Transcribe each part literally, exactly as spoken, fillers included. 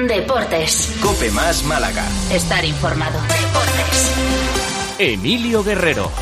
Deportes. COPE más Málaga. Estar informado. Deportes. Emilio Guerrero.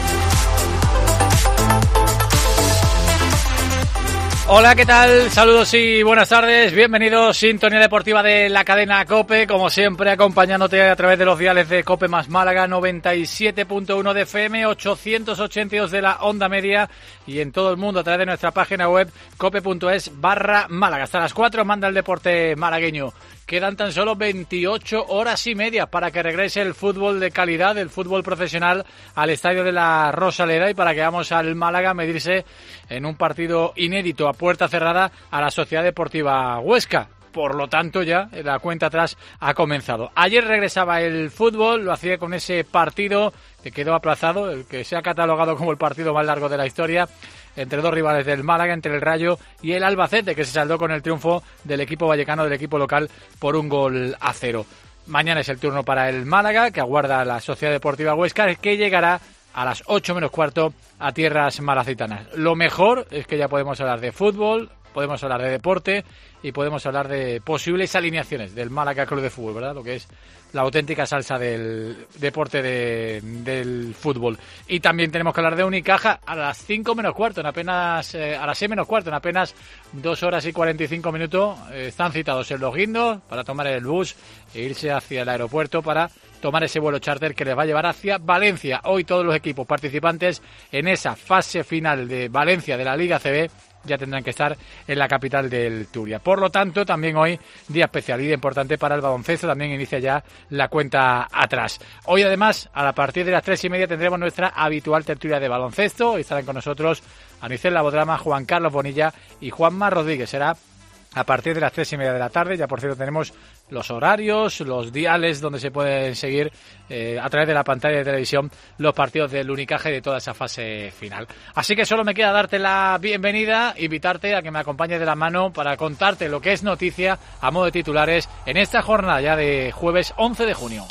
Hola, ¿qué tal? Saludos y buenas tardes. Bienvenidos, sintonía deportiva de la cadena COPE, como siempre acompañándote a través de los diales de COPE más Málaga, noventa y siete punto uno de F M, ochocientos ochenta y dos de la onda media y en todo el mundo a través de nuestra página web cope.es barra Málaga. Hasta las cuatro manda el deporte malagueño. Quedan tan solo veintiocho horas y media para que regrese el fútbol de calidad, el fútbol profesional, al estadio de la Rosaleda y para que vamos al Málaga a medirse en un partido inédito a puerta cerrada a la Sociedad Deportiva Huesca. Por lo tanto, ya la cuenta atrás ha comenzado. Ayer regresaba el fútbol, lo hacía con ese partido que quedó aplazado, el que se ha catalogado como el partido más largo de la historia, entre dos rivales del Málaga, entre el Rayo y el Albacete, que se saldó con el triunfo del equipo vallecano, del equipo local, por un gol a cero. Mañana es el turno para el Málaga, que aguarda a la Sociedad Deportiva Huesca, que llegará a las ocho menos cuarto a tierras malacitanas. Lo mejor es que ya podemos hablar de fútbol, podemos hablar de deporte y podemos hablar de posibles alineaciones del Málaga Club de Fútbol, ¿verdad? Lo que es la auténtica salsa del deporte de, del fútbol. Y también tenemos que hablar de Unicaja a las cinco menos cuarto, en apenas eh, a las seis menos cuarto, en apenas dos horas y cuarenta y cinco minutos. Eh, están citados en Los Guindos para tomar el bus e irse hacia el aeropuerto para tomar ese vuelo charter que les va a llevar hacia Valencia. Hoy todos los equipos participantes en esa fase final de Valencia de la Liga A C B ya tendrán que estar en la capital del Turia. Por lo tanto, también hoy día especial y día importante para el baloncesto, también inicia ya la cuenta atrás. Hoy además, a partir de las tres y media tendremos nuestra habitual tertulia de baloncesto. Hoy estarán con nosotros Anicel Labodrama, Juan Carlos Bonilla y Juanma Rodríguez. Será a partir de las tres y media de la tarde. Ya por cierto tenemos los horarios, los diales donde se pueden seguir eh, a través de la pantalla de televisión los partidos del Unicaja y de toda esa fase final. Así que solo me queda darte la bienvenida, invitarte a que me acompañes de la mano para contarte lo que es noticia a modo de titulares en esta jornada ya de jueves once de junio.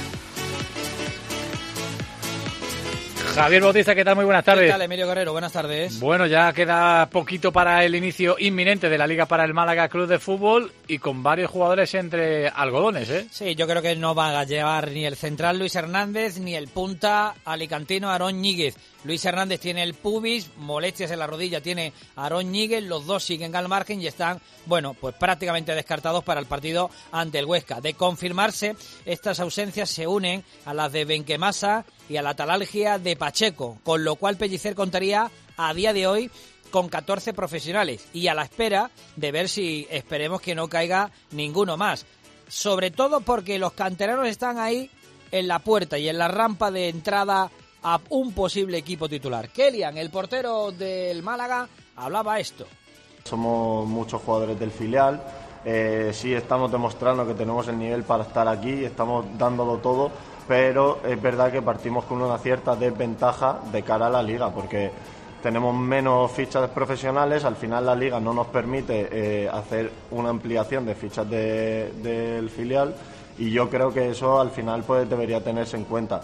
Javier Bautista, ¿qué tal? Muy buenas tardes. ¿Qué tal, Emilio Guerrero? Buenas tardes. Bueno, ya queda poquito para el inicio inminente de la Liga para el Málaga Club de Fútbol y con varios jugadores entre algodones, ¿eh? Sí, yo creo que no va a llevar ni el central Luis Hernández ni el punta alicantino Aarón Ñíguez. Luis Hernández tiene el pubis, molestias en la rodilla tiene Aarón Ñíguez, los dos siguen al margen y están, bueno, pues prácticamente descartados para el partido ante el Huesca. De confirmarse, estas ausencias se unen a las de Benquemasa y a la talalgia de Pacheco, con lo cual Pellicer contaría a día de hoy con catorce profesionales y a la espera de ver si esperemos que no caiga ninguno más. Sobre todo porque los canteranos están ahí en la puerta y en la rampa de entrada a un posible equipo titular. Kellyan, el portero del Málaga, hablaba esto. Somos muchos jugadores del filial, eh, sí estamos demostrando que tenemos el nivel para estar aquí, estamos dándolo todo, pero es verdad que partimos con una cierta desventaja de cara a la liga, porque tenemos menos fichas profesionales, al final la liga no nos permite eh, hacer una ampliación de fichas de, del filial y yo creo que eso al final pues debería tenerse en cuenta.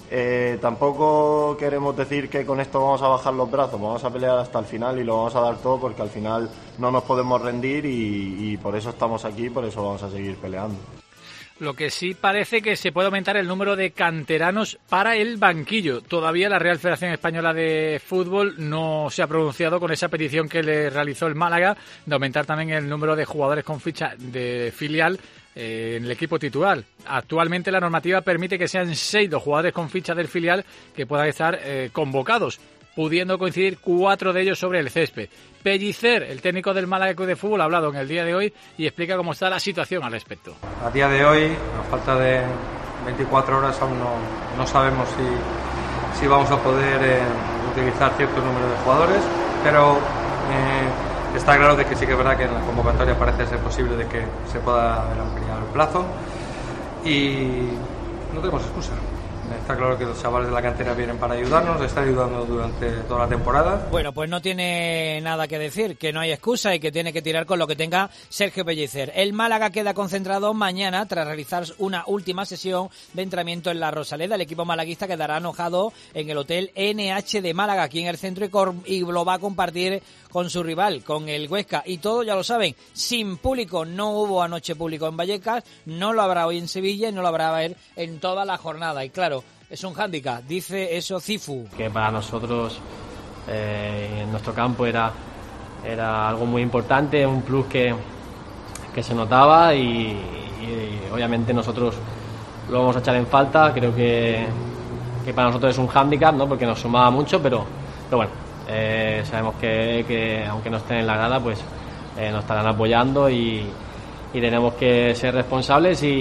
Eh, tampoco queremos decir que con esto vamos a bajar los brazos, vamos a pelear hasta el final y lo vamos a dar todo porque al final no nos podemos rendir y, y por eso estamos aquí, por eso vamos a seguir peleando. Lo que sí parece que se puede aumentar el número de canteranos para el banquillo. Todavía la Real Federación Española de Fútbol no se ha pronunciado con esa petición que le realizó el Málaga de aumentar también el número de jugadores con ficha de filial eh, en el equipo titular. Actualmente la normativa permite que sean seis los jugadores con ficha del filial que puedan estar eh, convocados, pudiendo coincidir cuatro de ellos sobre el césped. Pellicer, el técnico del Málaga Club de Fútbol, ha hablado en el día de hoy y explica cómo está la situación al respecto. A día de hoy, a falta de veinticuatro horas, aún no, no sabemos si, si vamos a poder eh, utilizar cierto número de jugadores, pero eh, está claro de que sí que es verdad que en la convocatoria parece ser posible de que se pueda ampliar el plazo y no tenemos excusa. Está claro que los chavales de la cantera vienen para ayudarnos, están ayudando durante toda la temporada. Bueno, pues no tiene nada que decir, que no hay excusa y que tiene que tirar con lo que tenga Sergio Pellicer. El Málaga queda concentrado mañana tras realizar una última sesión de entrenamiento en la Rosaleda. El equipo malaguista quedará alojado en el Hotel N H de Málaga, aquí en el centro, y, cor- y lo va a compartir con su rival, con el Huesca. Y todo, ya lo saben, sin público. No hubo anoche público en Vallecas, no lo habrá hoy en Sevilla y no lo habrá a ver en toda la jornada. Y claro, es un hándicap, dice eso Cifu. Que para nosotros eh, en nuestro campo era, era algo muy importante, un plus que, que se notaba y, y obviamente nosotros lo vamos a echar en falta. Creo que, que para nosotros es un hándicap, ¿no? Porque nos sumaba mucho, pero, pero bueno, eh, sabemos que, que aunque no estén en la grada, pues eh, nos estarán apoyando y, y tenemos que ser responsables y,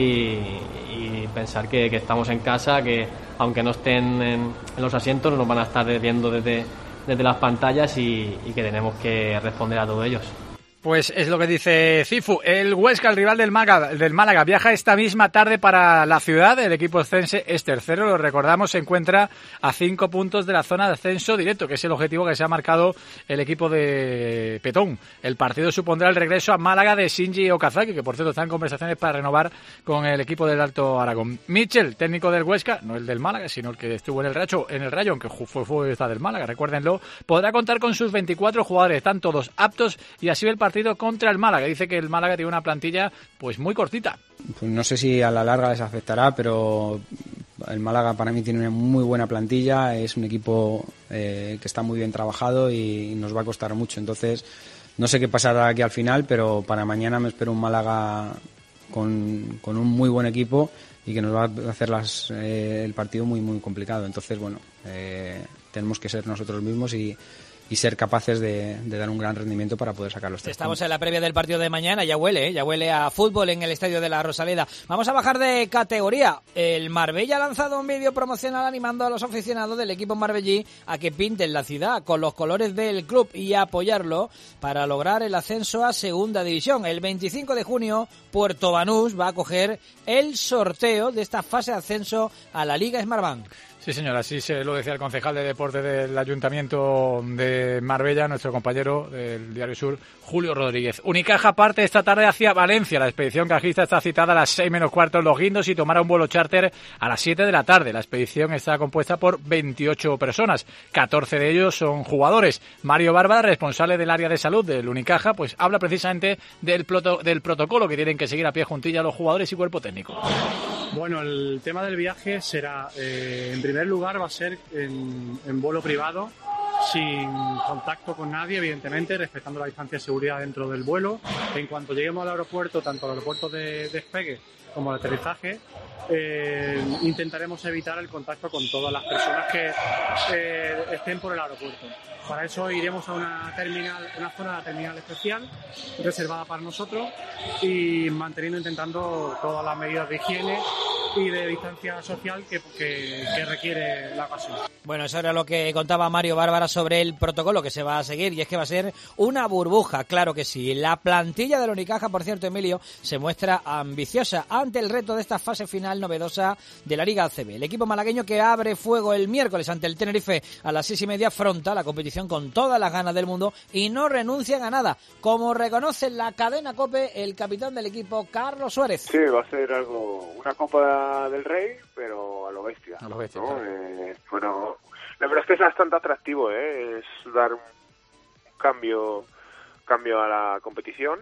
y pensar que, que estamos en casa, que aunque no estén en, en los asientos, nos van a estar viendo desde, desde las pantallas y, y que tenemos que responder a todos ellos. Pues es lo que dice Cifu. El Huesca, el rival del Málaga, del Málaga, viaja esta misma tarde para la ciudad. El equipo oscense es tercero, lo recordamos, se encuentra a cinco puntos de la zona de ascenso directo, que es el objetivo que se ha marcado el equipo de Petón. El partido supondrá el regreso a Málaga de Shinji Okazaki, que por cierto está en conversaciones para renovar con el equipo del Alto Aragón. Michel, técnico del Huesca, no el del Málaga, sino el que estuvo en el Rayo, en el Rayo, aunque fue futbolista del Málaga, recuérdenlo, podrá contar con sus veinticuatro jugadores, están todos aptos y así el partido contra el Málaga. Dice que el Málaga tiene una plantilla pues muy cortita. Pues no sé si a la larga les afectará, pero el Málaga para mí tiene una muy buena plantilla, es un equipo eh, que está muy bien trabajado y nos va a costar mucho. Entonces no sé qué pasará aquí al final, pero para mañana me espero un Málaga con, con un muy buen equipo y que nos va a hacer las, eh, el partido muy muy complicado. Entonces bueno, eh, tenemos que ser nosotros mismos y y ser capaces de, de dar un gran rendimiento para poder sacar los tres Estamos puntos. en la previa del partido de mañana, ya huele, ¿eh? ya huele a fútbol en el estadio de la Rosaleda. Vamos a bajar de categoría. El Marbella ha lanzado un vídeo promocional animando a los aficionados del equipo marbellí a que pinten la ciudad con los colores del club y a apoyarlo para lograr el ascenso a Segunda División. El veinticinco de junio, Puerto Banús va a coger el sorteo de esta fase de ascenso a la Liga Smartbank. Sí, señor, así se lo decía el concejal de deporte del Ayuntamiento de Marbella, nuestro compañero del Diario Sur, Julio Rodríguez. Unicaja parte esta tarde hacia Valencia. La expedición cajista está citada a las seis menos cuarto en Los Guindos y tomará un vuelo charter a las siete de la tarde. La expedición está compuesta por veintiocho personas, catorce de ellos son jugadores. Mario Bárbara, responsable del área de salud del Unicaja, pues habla precisamente del, proto- del protocolo que tienen que seguir a pie juntilla los jugadores y cuerpo técnico. Bueno, el tema del viaje será, eh, en primer lugar, va a ser en, en vuelo privado, sin contacto con nadie, evidentemente, respetando la distancia de seguridad dentro del vuelo. En cuanto lleguemos al aeropuerto, tanto al aeropuerto de despegue como al aterrizaje, eh, intentaremos evitar el contacto con todas las personas que eh, estén por el aeropuerto. Para eso iremos a una terminal, una zona de terminal especial reservada para nosotros y manteniendo, intentando todas las medidas de higiene y de distancia social que, que, que requiere la ocasión. Bueno, eso era lo que contaba Mario Bárbara sobre el protocolo que se va a seguir y es que va a ser una burbuja, claro que sí. La plantilla del Unicaja, por cierto, Emilio, se muestra ambiciosa ante el reto de esta fase final novedosa de la Liga A C B. El equipo malagueño que abre fuego el miércoles ante el Tenerife a las seis y media afronta la competición con todas las ganas del mundo y no renuncian a nada, como reconoce en la cadena COPE el capitán del equipo, Carlos Suárez. Sí, va a ser algo, una Copa del Rey, pero a lo bestia. A lo bestia, ¿no? claro. Eh, bueno, la verdad es que es bastante atractivo, ¿eh? Es dar un cambio, cambio a la competición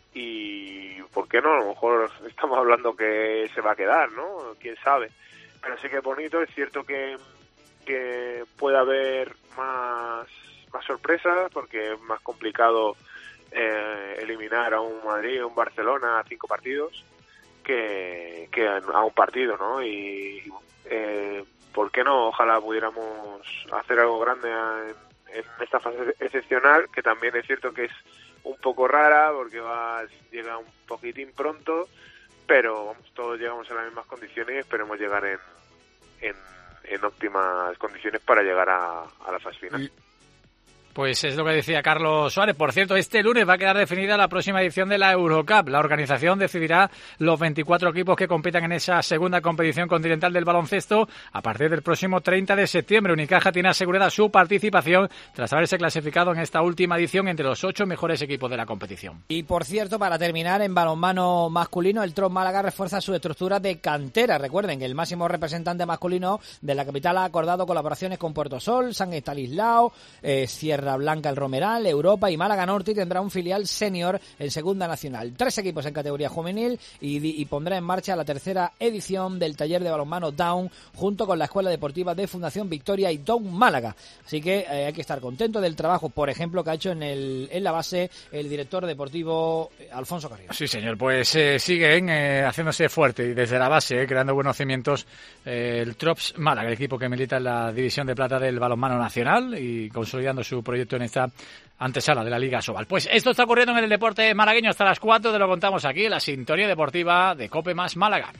y, ¿por qué no? A lo mejor estamos hablando que se va a quedar, ¿no? Quién sabe. Pero sí que es bonito, es cierto que, que puede haber más, más sorpresas porque es más complicado eh, eliminar a un Madrid o un Barcelona a cinco partidos que, que a un partido, ¿no? Y eh, ¿por qué no? Ojalá pudiéramos hacer algo grande en, en esta fase excepcional, que también es cierto que es un poco rara porque va llega un poquitín pronto, pero vamos, todos llegamos en las mismas condiciones y esperemos llegar en, en, en óptimas condiciones para llegar a, a la fase final. Pues es lo que decía Carlos Suárez. Por cierto, este lunes va a quedar definida la próxima edición de la Eurocup. La organización decidirá los veinticuatro equipos que compitan en esa segunda competición continental del baloncesto a partir del próximo treinta de septiembre. Unicaja tiene asegurada su participación tras haberse clasificado en esta última edición entre los ocho mejores equipos de la competición. Y por cierto, para terminar, en balonmano masculino, el Tron Málaga refuerza su estructura de cantera. Recuerden que el máximo representante masculino de la capital ha acordado colaboraciones con Puerto Sol, San Estanislao, eh, Sierra Blanca, el Romeral, Europa y Málaga Norte, y tendrá un filial senior en Segunda Nacional. Tres equipos en categoría juvenil y, y pondrá en marcha la tercera edición del taller de balonmano Down junto con la Escuela Deportiva de Fundación Victoria y Down Málaga. Así que eh, hay que estar contento del trabajo, por ejemplo, que ha hecho en, el, en la base el director deportivo Alfonso Carrillo. Sí, señor, pues eh, siguen eh, haciéndose fuerte y desde la base, eh, creando buenos cimientos eh, el Trops Málaga, el equipo que milita en la división de plata del balonmano nacional y consolidando su proyecto en esta antesala de la Liga Sobal. Pues esto está ocurriendo en el deporte malagueño hasta las cuatro, te lo contamos aquí en la sintonía deportiva de COPE más Málaga.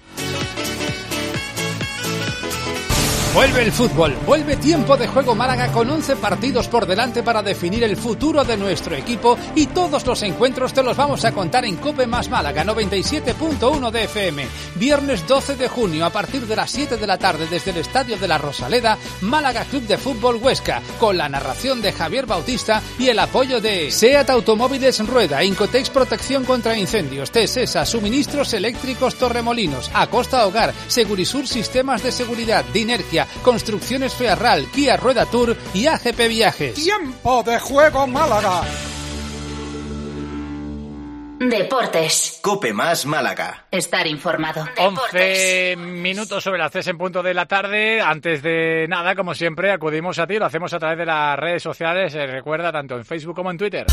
Vuelve el fútbol, vuelve Tiempo de Juego Málaga con once partidos por delante para definir el futuro de nuestro equipo y todos los encuentros te los vamos a contar en COPE más Málaga noventa y siete punto uno de F M. Viernes doce de junio a partir de las siete de la tarde desde el Estadio de la Rosaleda, Málaga Club de Fútbol Huesca, con la narración de Javier Bautista y el apoyo de SEAT Automóviles Rueda, Incotex Protección contra Incendios, Tesesa, Suministros Eléctricos Torremolinos, Acosta Hogar, Segurisur Sistemas de Seguridad, Dinergia, Construcciones Fearral, Kia Rueda Tour y A G P Viajes. Tiempo de Juego Málaga. Deportes. COPE más Málaga. Estar informado. once minutos sobre las tres en punto de la tarde. Antes de nada, como siempre, acudimos a ti. Lo hacemos a través de las redes sociales. Eh, recuerda, tanto en Facebook como en Twitter.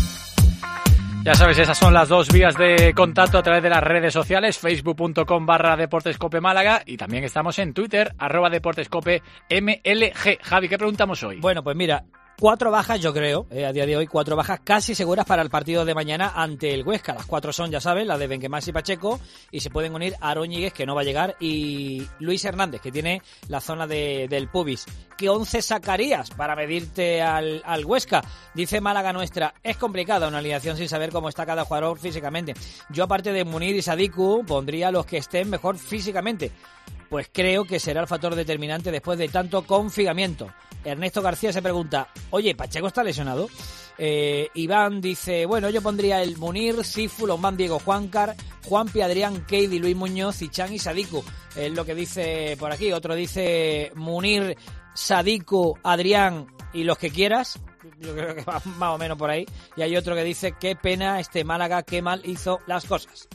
Ya sabes, esas son las dos vías de contacto a través de las redes sociales, facebook.com barra deportescope Málaga, y también estamos en Twitter, arroba deportescope M L G. Javi, ¿qué preguntamos hoy? Bueno, pues mira, cuatro bajas, yo creo, eh, a día de hoy, cuatro bajas casi seguras para el partido de mañana ante el Huesca. Las cuatro son, ya sabes, las de Benquemás y Pacheco, y se pueden unir a Aarón Ñíguez, que no va a llegar, y Luis Hernández, que tiene la zona de, del pubis. ¿Qué once sacarías para medirte al, al Huesca? Dice Málaga Nuestra, es complicada una alineación sin saber cómo está cada jugador físicamente. Yo, aparte de Munir y Sadiku, pondría a los que estén mejor físicamente. Pues creo que será el factor determinante después de tanto confinamiento. Ernesto García se pregunta, oye, ¿Pacheco está lesionado? Eh, Iván dice, bueno, yo pondría el Munir, Cifu, Lombán, Diego, Juancar, Juanpi, Adrián, Keidi, Luis Muñoz, Ichán y Sadiku. Es lo que dice por aquí. Otro dice Munir, Sadiku, Adrián y los que quieras. Yo creo que va más o menos por ahí. Y hay otro que dice, qué pena este Málaga, qué mal hizo las cosas.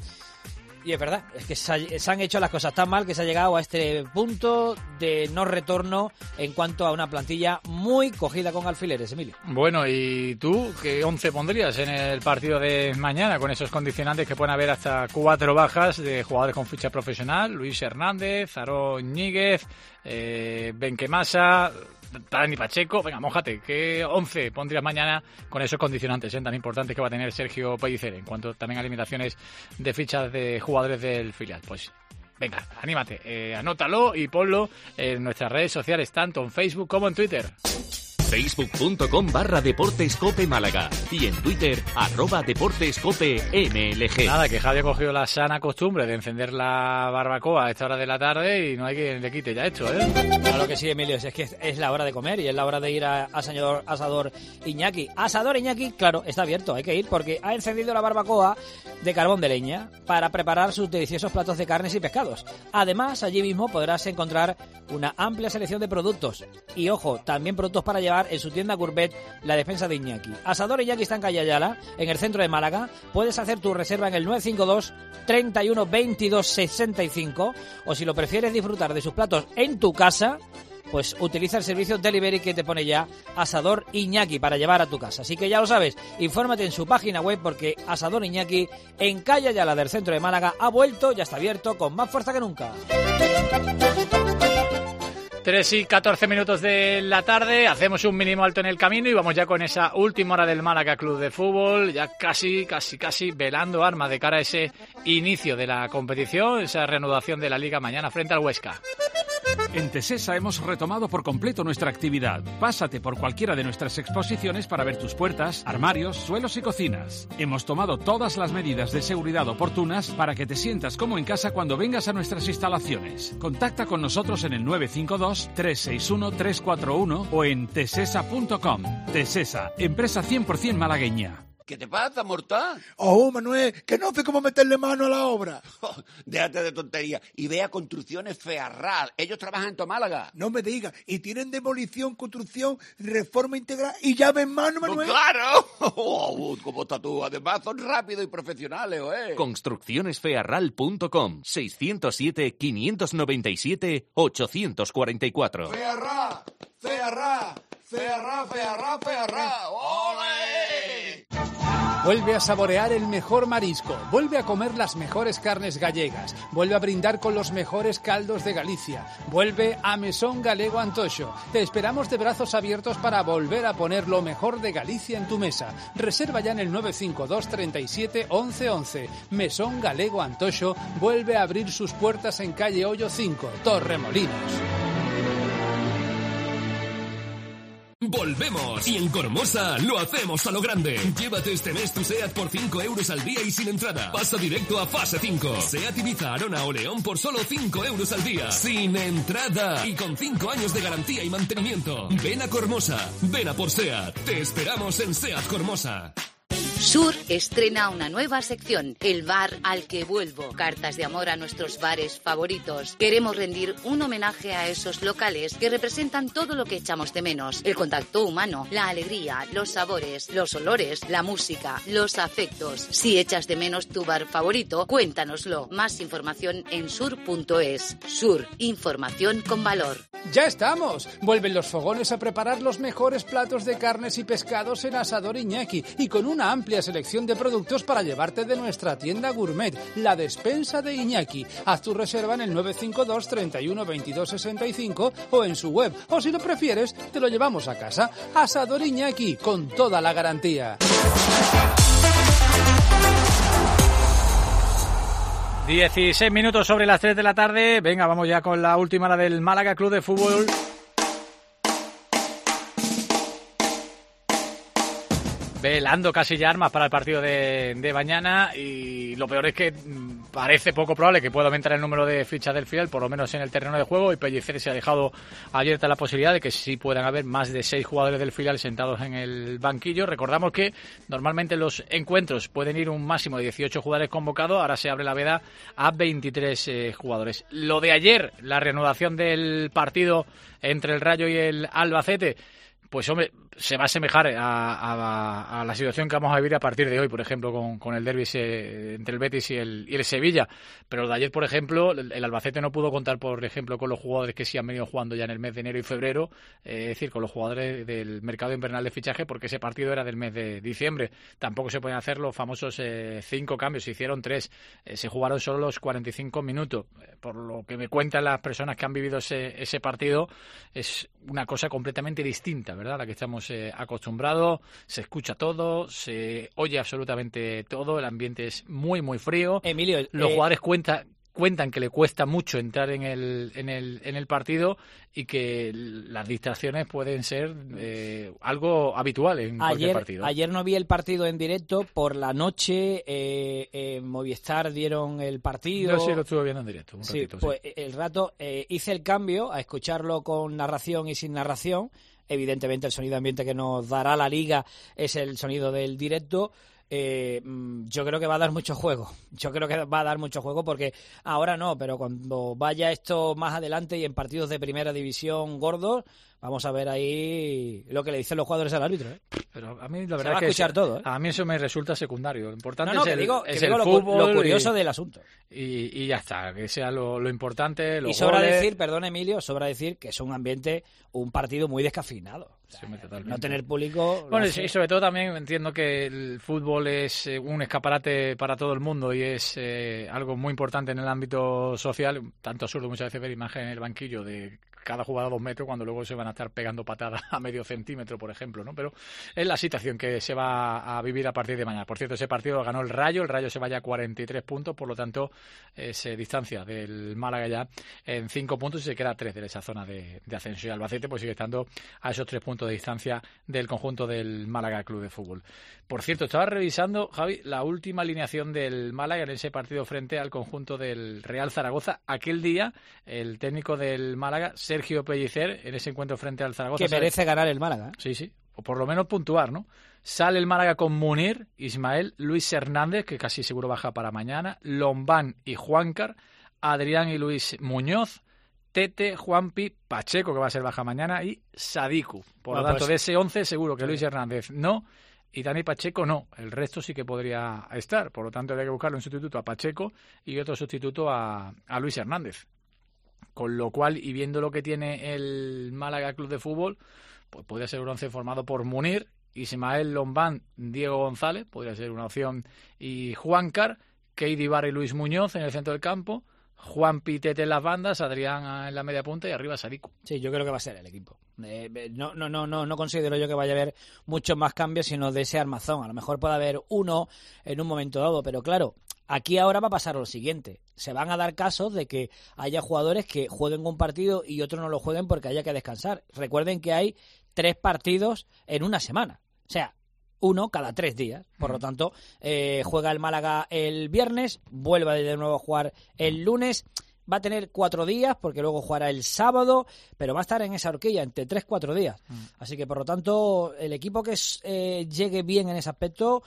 Y es verdad, es que se han hecho las cosas tan mal que se ha llegado a este punto de no retorno en cuanto a una plantilla muy cogida con alfileres, Emilio. Bueno, ¿y tú qué once pondrías en el partido de mañana con esos condicionantes que pueden haber hasta cuatro bajas de jugadores con ficha profesional? Luis Hernández, Aarón Ñíguez, eh, Benquemasa, Dani Pacheco. Venga, mójate, ¿qué once pondrías mañana con esos condicionantes eh, tan importantes que va a tener Sergio Pellicer en cuanto también a limitaciones de fichas de jugadores del filial? Pues venga, anímate, eh, anótalo y ponlo en nuestras redes sociales, tanto en Facebook como en Twitter. Facebook.com barra Deportescope Málaga y en Twitter, arroba Deportescope M L G. Nada, que Javi ha cogido la sana costumbre de encender la barbacoa a esta hora de la tarde y no hay quien le quite ya esto, ¿eh? Claro que sí, Emilio, es que es la hora de comer y es la hora de ir a, a señor Asador Iñaki. Asador Iñaki, claro, está abierto, hay que ir porque ha encendido la barbacoa de carbón de leña para preparar sus deliciosos platos de carnes y pescados. Además, allí mismo podrás encontrar una amplia selección de productos y, ojo, también productos para llevar en su tienda Courbet, la despensa de Iñaki. Asador Iñaki está en calle Ayala, en el centro de Málaga. Puedes hacer tu reserva en el nueve cinco dos, treinta y uno, veintidós, sesenta y cinco, o si lo prefieres disfrutar de sus platos en tu casa, pues utiliza el servicio delivery que te pone ya Asador Iñaki para llevar a tu casa. Así que ya lo sabes, infórmate en su página web porque Asador Iñaki en calle Ayala del centro de Málaga ha vuelto, ya está abierto con más fuerza que nunca. tres y catorce minutos de la tarde, hacemos un mínimo alto en el camino y vamos ya con esa última hora del Málaga Club de Fútbol, ya casi, casi, casi velando armas de cara a ese inicio de la competición, esa reanudación de la Liga mañana frente al Huesca. En Tesesa hemos retomado por completo nuestra actividad. Pásate por cualquiera de nuestras exposiciones para ver tus puertas, armarios, suelos y cocinas. Hemos tomado todas las medidas de seguridad oportunas para que te sientas como en casa cuando vengas a nuestras instalaciones. Contacta con nosotros en el nueve cinco dos, tres seis uno, tres cuatro uno o en tesesa punto com. Tesesa, empresa cien por ciento malagueña. ¿Qué te pasa, mortal? Oh, Manuel, que no sé cómo meterle mano a la obra. Oh, déjate de tontería y ve a Construcciones Fearral. Ellos trabajan en tu Málaga. No me digas. Y tienen demolición, construcción, reforma integral y llave en mano, Manuel. ¡No, claro! Oh, ¿cómo estás tú? Además son rápidos y profesionales, ¿eh? construcciones fearral punto com. seiscientos siete, quinientos noventa y siete, ochocientos cuarenta y cuatro. Fearral, Fearral, Fearral, Fearral, Fearral. ¡Ole! Vuelve a saborear el mejor marisco, vuelve a comer las mejores carnes gallegas, vuelve a brindar con los mejores caldos de Galicia, vuelve a Mesón Galego Antoxo. Te esperamos de brazos abiertos para volver a poner lo mejor de Galicia en tu mesa. Reserva ya en el nueve cinco dos, treinta y siete, once once. Mesón Galego Antoxo vuelve a abrir sus puertas en calle Hoyo cinco, Torremolinos. ¡Volvemos! Y en Cormosa lo hacemos a lo grande. Llévate este mes tu SEAT por cinco euros al día y sin entrada. Pasa directo a fase cinco. SEAT Ibiza, Arona o León por solo cinco euros al día. Sin entrada. Y con cinco años de garantía y mantenimiento. Ven a Cormosa. Ven a por SEAT. Te esperamos en SEAT Cormosa. Sur estrena una nueva sección, el bar al que vuelvo. Cartas de amor a nuestros bares favoritos. Queremos rendir un homenaje a esos locales que representan todo lo que echamos de menos. El contacto humano, la alegría, los sabores, los olores, la música, los afectos. Si echas de menos tu bar favorito, cuéntanoslo. Más información en sur punto es. Sur, información con valor. ¡Ya estamos! Vuelven los fogones a preparar los mejores platos de carnes y pescados en Asador Iñaki y con una amplia selección de productos para llevarte de nuestra tienda gourmet, la despensa de Iñaki. Haz tu reserva en el nueve cinco dos, treinta y uno, veintidós, sesenta y cinco o en su web, o si lo prefieres, te lo llevamos a casa. Asador Iñaki, con toda la garantía. dieciséis minutos sobre las tres de la tarde. Venga, vamos ya con la última, la del Málaga Club de Fútbol. Velando casi ya armas para el partido de, de mañana, y lo peor es que parece poco probable que pueda aumentar el número de fichas del filial, por lo menos en el terreno de juego, y Pellicer se ha dejado abierta la posibilidad de que sí puedan haber más de seis jugadores del filial sentados en el banquillo. Recordamos que normalmente los encuentros pueden ir un máximo de dieciocho jugadores convocados, ahora se abre la veda a veintitrés eh, jugadores. Lo de ayer, la reanudación del partido entre el Rayo y el Albacete, pues hombre, se va a asemejar a, a, a la situación que vamos a vivir a partir de hoy, por ejemplo, con, con el derbi entre el Betis y el, y el Sevilla. Pero de ayer, por ejemplo, el, el Albacete no pudo contar, por ejemplo, con los jugadores que sí han venido jugando ya en el mes de enero y febrero, eh, es decir, con los jugadores del mercado invernal de fichaje, porque ese partido era del mes de diciembre. Tampoco se pueden hacer los famosos eh, cinco cambios, se hicieron tres. Eh, se jugaron solo los cuarenta y cinco minutos. Eh, por lo que me cuentan las personas que han vivido ese, ese partido, es una cosa completamente distinta, ¿verdad?, a la que estamos Eh, acostumbrado. Se escucha todo, se oye absolutamente todo, el ambiente es muy muy frío. Emilio, los eh... jugadores cuentan cuentan que le cuesta mucho entrar en el en el en el partido y que las distracciones pueden ser eh, algo habitual en ayer, cualquier partido. Ayer no vi el partido en directo, por la noche eh, en Movistar dieron el partido. Yo sí lo estuve viendo en directo. Un sí, ratito, pues sí. el rato eh, hice el cambio a escucharlo con narración y sin narración. Evidentemente el sonido ambiente que nos dará la liga es el sonido del directo. Eh, yo creo que va a dar mucho juego. Yo creo que va a dar mucho juego porque ahora no, pero cuando vaya esto más adelante y en partidos de primera división gordos, vamos a ver ahí lo que le dicen los jugadores al árbitro, ¿eh? Pero a mí la verdad Se va que a escuchar es, todo, ¿eh? A mí eso me resulta secundario. Lo importante no, no, es el, digo, es que el digo fútbol. Lo, lo curioso y, del asunto. Y, y ya está, que sea lo, lo importante. Los y sobra goles. decir, perdón Emilio, sobra decir que es un ambiente, un partido muy descafeinado. O sea, no tener público. Bueno, y sobre todo también entiendo que el fútbol es eh, un escaparate para todo el mundo y es eh, algo muy importante en el ámbito social. Tanto absurdo muchas veces ver imagen en el banquillo de cada jugada a dos metros cuando luego se van a estar pegando patadas a medio centímetro, por ejemplo, ¿no? Pero es la situación que se va a vivir a partir de mañana. Por cierto, ese partido lo ganó el Rayo, el Rayo se vaya a cuarenta y tres puntos, por lo tanto eh, se distancia del Málaga ya en cinco puntos y se queda a tres de esa zona de, de ascenso. Y Albacete pues sigue estando a esos tres puntos de distancia del conjunto del Málaga Club de Fútbol. Por cierto, estaba revisando, Javi, la última alineación del Málaga en ese partido frente al conjunto del Real Zaragoza. Aquel día, el técnico del Málaga, Sergio Pellicer, en ese encuentro frente al Zaragoza... Que merece ¿sabe? ganar el Málaga. Sí, sí, o por lo menos puntuar, ¿no? Sale el Málaga con Munir, Ismael, Luis Hernández, que casi seguro baja para mañana, Lombán y Juancar, Adrián y Luis Muñoz, Tete, Juanpi, Pacheco, que va a ser baja mañana, y Sadiku. Por lo tanto, pues, de ese once seguro que Luis Hernández no, y Dani Pacheco no. El resto sí que podría estar. Por lo tanto, hay que buscarle un sustituto a Pacheco y otro sustituto a, a Luis Hernández. Con lo cual, y viendo lo que tiene el Málaga Club de Fútbol, pues podría ser un once formado por Munir, Ismael, Lombán, Diego González, podría ser una opción, y Juancar, Keidi Ibarra y Luis Muñoz en el centro del campo, Juan Pitete en las bandas, Adrián en la media punta y arriba Sadiku. Sí, yo creo que va a ser el equipo. Eh, no, no, no, no, no considero yo que vaya a haber muchos más cambios, sino de ese armazón. A lo mejor puede haber uno en un momento dado, pero claro, aquí ahora va a pasar lo siguiente. Se van a dar casos de que haya jugadores que jueguen un partido y otros no lo jueguen porque haya que descansar. Recuerden que hay tres partidos en una semana. O sea, uno cada tres días. Por lo tanto, eh, juega el Málaga el viernes, vuelve de nuevo a jugar el lunes. Va a tener cuatro días porque luego jugará el sábado, pero va a estar en esa horquilla entre tres, cuatro días. Mm. Así que, por lo tanto, el equipo que eh, llegue bien en ese aspecto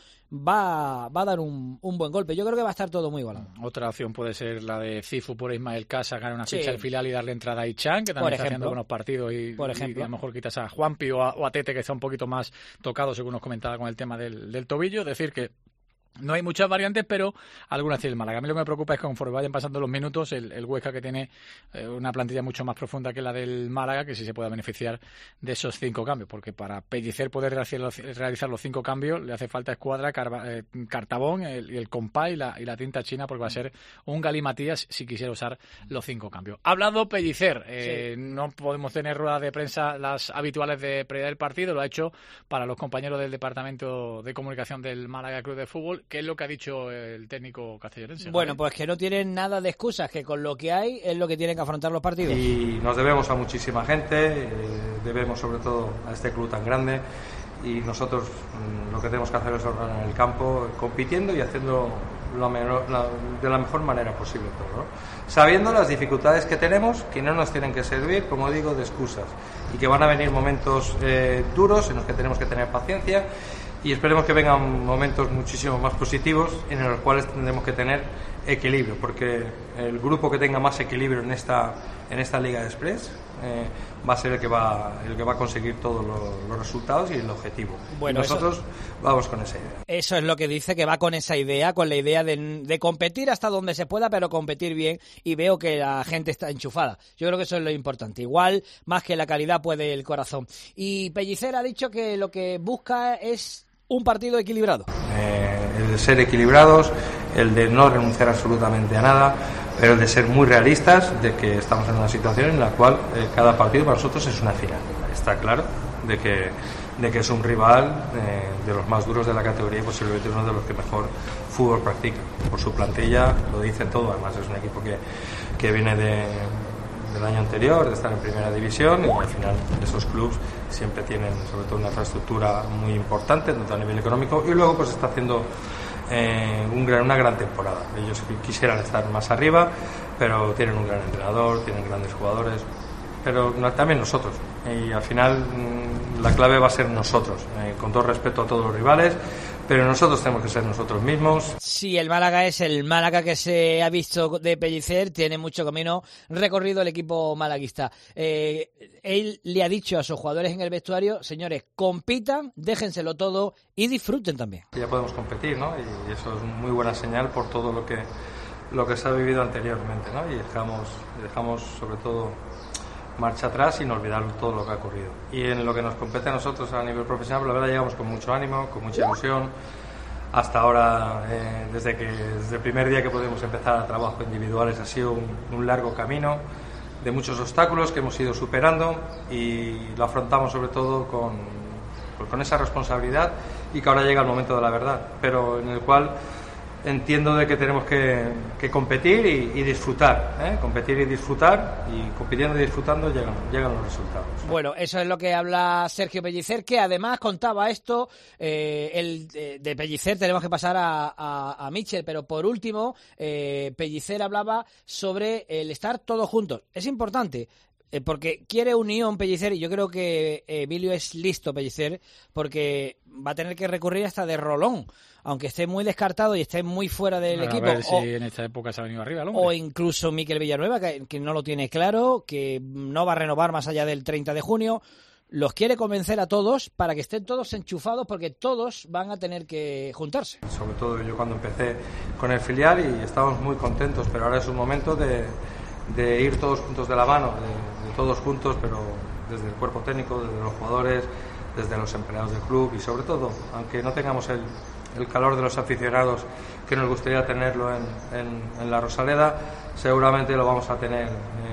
va, va a dar un, un buen golpe. Yo creo que va a estar todo muy igualado. Otra opción puede ser la de Cifu por Ismael Casa, ganar una ficha sí. al filial y darle entrada a Ichan, que también por está ejemplo. haciendo buenos partidos y, por ejemplo. y a lo mejor quitas a Juanpi o a, o a Tete, que está un poquito más tocado, según nos comentaba con el tema del, del tobillo. Es decir, que no hay muchas variantes, pero algunas sí el Málaga. A mí lo que me preocupa es que conforme vayan pasando los minutos, el, el Huesca, que tiene eh, una plantilla mucho más profunda que la del Málaga, que sí se pueda beneficiar de esos cinco cambios, porque para Pellicer poder realizar los cinco cambios le hace falta escuadra, Carva, eh, Cartabón, el, el compás y la, y la tinta china, porque va a ser un galimatías si quisiera usar los cinco cambios. Ha hablado Pellicer, eh, sí. no podemos tener ruedas de prensa las habituales de previa del partido, lo ha hecho para los compañeros del Departamento de Comunicación del Málaga Club de Fútbol. ¿Qué es lo que ha dicho el técnico castellonense? Bueno, ¿no? Pues que no tienen nada de excusas, que con lo que hay es lo que tienen que afrontar los partidos. Y nos debemos a muchísima gente, eh, debemos sobre todo a este club tan grande, y nosotros mmm, lo que tenemos que hacer es ordenar en el campo, compitiendo y haciendo lo menor, la, de la mejor manera posible todo, ¿no? Sabiendo las dificultades que tenemos, que no nos tienen que servir, como digo, de excusas, y que van a venir momentos eh, duros en los que tenemos que tener paciencia. Y esperemos que vengan momentos muchísimo más positivos en los cuales tendremos que tener equilibrio, porque el grupo que tenga más equilibrio en esta en esta Liga de Express eh, va a ser el que va el que va a conseguir todos los, los resultados y el objetivo. Bueno, y nosotros eso, vamos con esa idea. Eso es lo que dice, que va con esa idea, con la idea de, de competir hasta donde se pueda, pero competir bien, y veo que la gente está enchufada. Yo creo que eso es lo importante. Igual, más que la calidad, puede el corazón. Y Pellicer ha dicho que lo que busca es un partido equilibrado. Eh, el de ser equilibrados, el de no renunciar absolutamente a nada, pero el de ser muy realistas, de que estamos en una situación en la cual eh, cada partido para nosotros es una final. Está claro de que, de que es un rival eh, de los más duros de la categoría y posiblemente uno de los que mejor fútbol practica. Por su plantilla lo dice todo, además es un equipo que, que viene de... del año anterior, de estar en primera división, y al final esos clubes siempre tienen sobre todo una infraestructura muy importante, tanto a nivel económico, y luego pues está haciendo eh, un gran, una gran temporada. Ellos quisieran estar más arriba, pero tienen un gran entrenador, tienen grandes jugadores, pero no, también nosotros, y al final mmm, la clave va a ser nosotros, eh, con todo respeto a todos los rivales, pero nosotros tenemos que ser nosotros mismos. Sí, el Málaga es el Málaga que se ha visto de Pellicer, tiene mucho camino recorrido el equipo malaguista. Eh, él le ha dicho a sus jugadores en el vestuario, señores, compitan, déjenselo todo y disfruten también. Ya podemos competir, ¿no? Y eso es muy buena señal por todo lo que lo que se ha vivido anteriormente, ¿no? Y dejamos, dejamos sobre todo marcha atrás sin olvidar todo lo que ha ocurrido. Y en lo que nos compete a nosotros a nivel profesional, la verdad llegamos con mucho ánimo, con mucha ilusión. Hasta ahora, eh, desde que desde el primer día que pudimos empezar a trabajo individuales, ha sido un, un largo camino de muchos obstáculos que hemos ido superando y lo afrontamos sobre todo con, pues con esa responsabilidad y que ahora llega el momento de la verdad, pero en el cual entiendo de que tenemos que, que competir y, y disfrutar, ¿eh? competir y disfrutar, y compitiendo y disfrutando llegan, llegan los resultados. Bueno, eso es lo que habla Sergio Pellicer, que además contaba esto, eh, el de, de Pellicer tenemos que pasar a, a, a Mitchell, pero por último, eh, Pellicer hablaba sobre el estar todos juntos. Es importante, eh, porque quiere unión Pellicer, y yo creo que Emilio es listo, Pellicer, porque va a tener que recurrir hasta de Rolón, aunque esté muy descartado y esté muy fuera del bueno, equipo. A ver si o, en esta época se ha venido arriba el hombre. O incluso Mikel Villanueva, que, que no lo tiene claro, que no va a renovar más allá del treinta de junio. Los quiere convencer a todos para que estén todos enchufados, porque todos van a tener que juntarse. Sobre todo yo cuando empecé con el filial y estábamos muy contentos, pero ahora es un momento de, de ir todos juntos de la mano, de, de todos juntos, pero desde el cuerpo técnico, desde los jugadores, desde los empleados del club y sobre todo, aunque no tengamos el, el calor de los aficionados que nos gustaría tenerlo en, en, en la Rosaleda, seguramente lo vamos a tener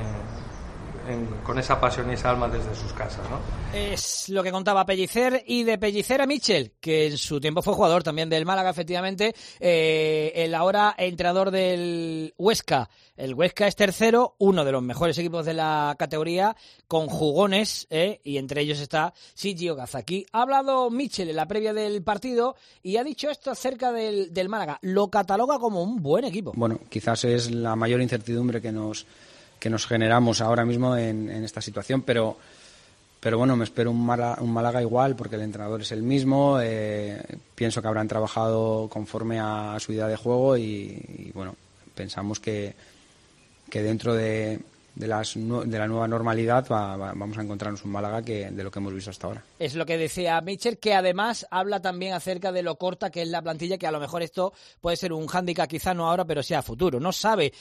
eh, en, con esa pasión y esa alma desde sus casas, ¿no? Es lo que contaba Pellicer, y de Pellicer a Mitchell, que en su tiempo fue jugador también del Málaga, efectivamente, eh, el ahora entrenador del Huesca. El Huesca es tercero, uno de los mejores equipos de la categoría, con jugones, eh, y entre ellos está Shinji Okazaki. Ha hablado Mitchell en la previa del partido y ha dicho esto acerca del, del Málaga. Lo cataloga como un buen equipo. Bueno, quizás es la mayor incertidumbre que nos, que nos generamos ahora mismo en, en esta situación, pero... Pero bueno, me espero un Málaga, un Málaga igual, porque el entrenador es el mismo. Eh, pienso que habrán trabajado conforme a su idea de juego y, y bueno, pensamos que, que dentro de, de, las, de la nueva normalidad va, va, vamos a encontrarnos un Málaga que de lo que hemos visto hasta ahora. Es lo que decía Mitchell, que además habla también acerca de lo corta que es la plantilla, que a lo mejor esto puede ser un hándicap, quizá no ahora, pero sí a futuro. No sabe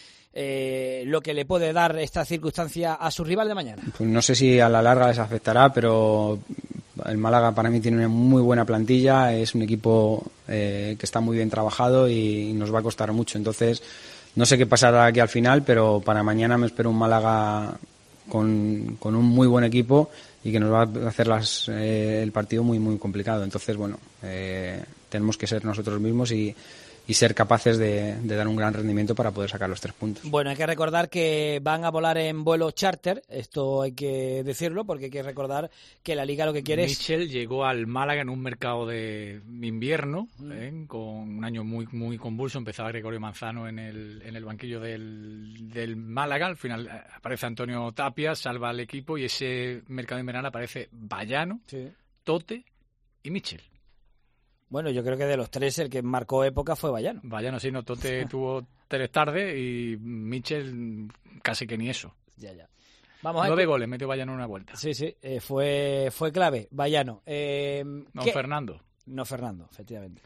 eh, lo que le puede dar esta circunstancia a su rival de mañana. Pues no sé si a la larga les afectará, pero el Málaga para mí tiene una muy buena plantilla, es un equipo eh, que está muy bien trabajado y, y nos va a costar mucho. Entonces, no sé qué pasará aquí al final, pero para mañana me espero un Málaga con, con un muy buen equipo y que nos va a hacer las, eh, el partido muy muy complicado. Entonces, bueno, eh, tenemos que ser nosotros mismos y, y ser capaces de, de dar un gran rendimiento para poder sacar los tres puntos. Bueno, hay que recordar que van a volar en vuelo charter, esto hay que decirlo, porque hay que recordar que la Liga lo que quiere es... Mitchell llegó al Málaga en un mercado de invierno, mm. ¿eh? con un año muy muy convulso. Empezaba Gregorio Manzano en el, en el banquillo del, del Málaga, al final aparece Antonio Tapia, salva al equipo, y ese mercado invernal aparece Vallano, sí. Tote y Mitchell. Bueno, yo creo que de los tres el que marcó época fue Vallano. Vallano, sí, no, Tote tuvo tres tardes y Mitchell casi que ni eso. Ya, ya. Vamos a Nueve ver. goles, metió Vallano en una vuelta. Sí, sí, eh, fue, fue clave, Vallano. Eh, no, ¿qué? Fernando. No, Fernando, efectivamente.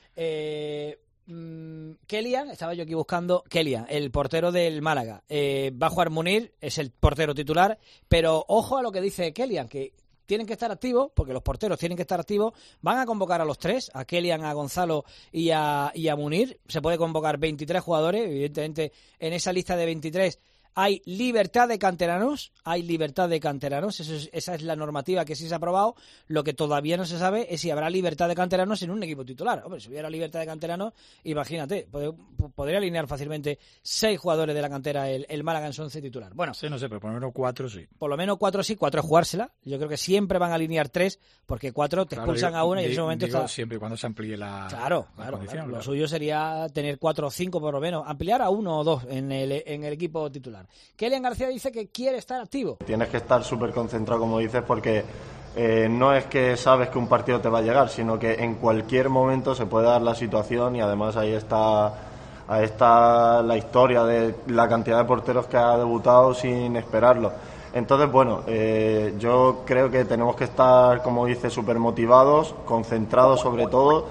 Eh, mmm, Kellyan, estaba yo aquí buscando, Kellyan, el portero del Málaga. Eh, va a jugar Munir, es el portero titular, pero ojo a lo que dice Kellyan, que tienen que estar activos, porque los porteros tienen que estar activos. Van a convocar a los tres, a Kellyan, a Gonzalo y a, y a Munir. Se puede convocar veintitrés jugadores. Evidentemente, en esa lista de veintitrés hay libertad de canteranos. Hay libertad de canteranos. Eso es, esa es la normativa que sí se ha aprobado. Lo que todavía no se sabe es si habrá libertad de canteranos en un equipo titular. Hombre, si hubiera libertad de canteranos, imagínate, pod- podría alinear fácilmente seis jugadores de la cantera el, el Málaga en su once titular. Bueno, sí, no sé, pero por lo menos cuatro sí. Por lo menos cuatro sí, cuatro es jugársela. Yo creo que siempre van a alinear tres, porque cuatro te claro, expulsan digo, a una y en digo, ese momento digo, está... siempre y cuando se amplíe la Claro, la claro, condición, claro. Lo claro. suyo sería tener cuatro o cinco por lo menos, ampliar a uno o dos en el, en el equipo titular. Kellyan García dice que quiere estar activo. Tienes que estar súper concentrado, como dices, porque eh, no es que sabes que un partido te va a llegar, sino que en cualquier momento se puede dar la situación, y además ahí está, ahí está la historia de la cantidad de porteros que ha debutado sin esperarlo. Entonces, bueno, eh, yo creo que tenemos que estar, como dice, súper motivados, concentrados sobre todo,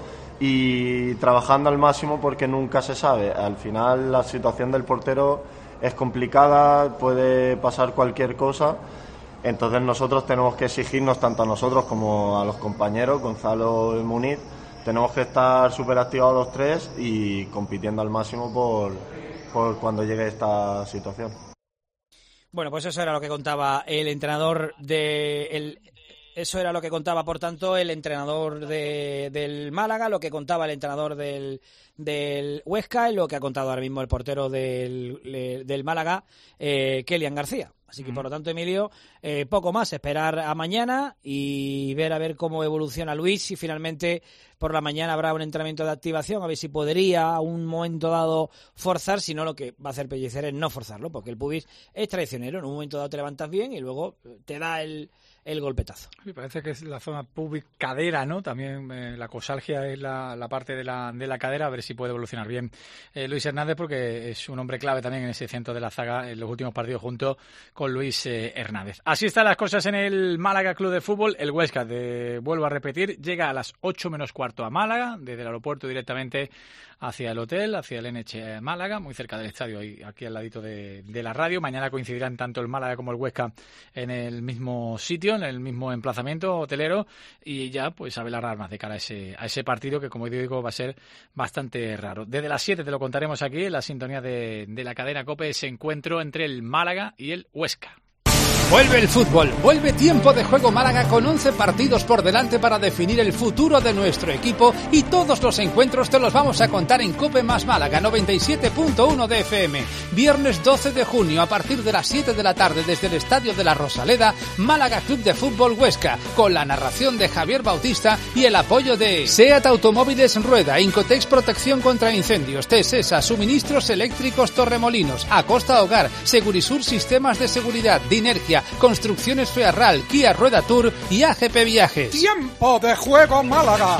y trabajando al máximo, porque nunca se sabe. Al final la situación del portero es complicada, puede pasar cualquier cosa. Entonces nosotros tenemos que exigirnos, tanto a nosotros como a los compañeros, Gonzalo y Muniz, tenemos que estar súper activados los tres y compitiendo al máximo por, por cuando llegue esta situación. Bueno, pues eso era lo que contaba el entrenador de... El... Eso era lo que contaba, por tanto, el entrenador de, del Málaga, lo que contaba el entrenador del, del Huesca y lo que ha contado ahora mismo el portero del, del Málaga, eh, Kelian García. Así que, por lo tanto, Emilio, eh, poco más, esperar a mañana y ver a ver cómo evoluciona Luis, si finalmente por la mañana habrá un entrenamiento de activación, a ver si podría a un momento dado forzar, si no lo que va a hacer Pellicer es no forzarlo, porque el pubis es traicionero, en un momento dado te levantas bien y luego te da el, el golpetazo. Sí, parece que es la zona pubis cadera, ¿no? También eh, la cosalgia es la, la parte de la, de la cadera, a ver si puede evolucionar bien eh, Luis Hernández, porque es un hombre clave también en ese centro de la zaga en los últimos partidos junto con Luis eh, Hernández. Así están las cosas en el Málaga Club de Fútbol. El Huesca, de, vuelvo a repetir, llega a las ocho menos cuarto a Málaga, desde el aeropuerto directamente hacia el hotel, hacia el N H Málaga, muy cerca del estadio, aquí al ladito de, de la radio. Mañana coincidirán tanto el Málaga como el Huesca en el mismo sitio, en el mismo emplazamiento hotelero, y ya pues a velar armas de cara a ese, a ese partido que, como digo, va a ser bastante raro. Desde las siete te lo contaremos aquí en la sintonía de, de la cadena COPE, ese encuentro entre el Málaga y el Huesca. Vuelve el fútbol, vuelve Tiempo de Juego Málaga con once partidos por delante para definir el futuro de nuestro equipo, y todos los encuentros te los vamos a contar en COPE más Málaga noventa y siete punto uno de F M. Viernes doce de junio a partir de las siete de la tarde desde el Estadio de la Rosaleda, Málaga Club de Fútbol Huesca, con la narración de Javier Bautista y el apoyo de SEAT Automóviles Rueda, Incotex Protección contra Incendios, Tesesa, Suministros Eléctricos Torremolinos, Acosta Hogar, Segurisur Sistemas de Seguridad, Dinergia, Construcciones Fearral, Kia Rueda Tour y A G P Viajes. Tiempo de Juego Málaga.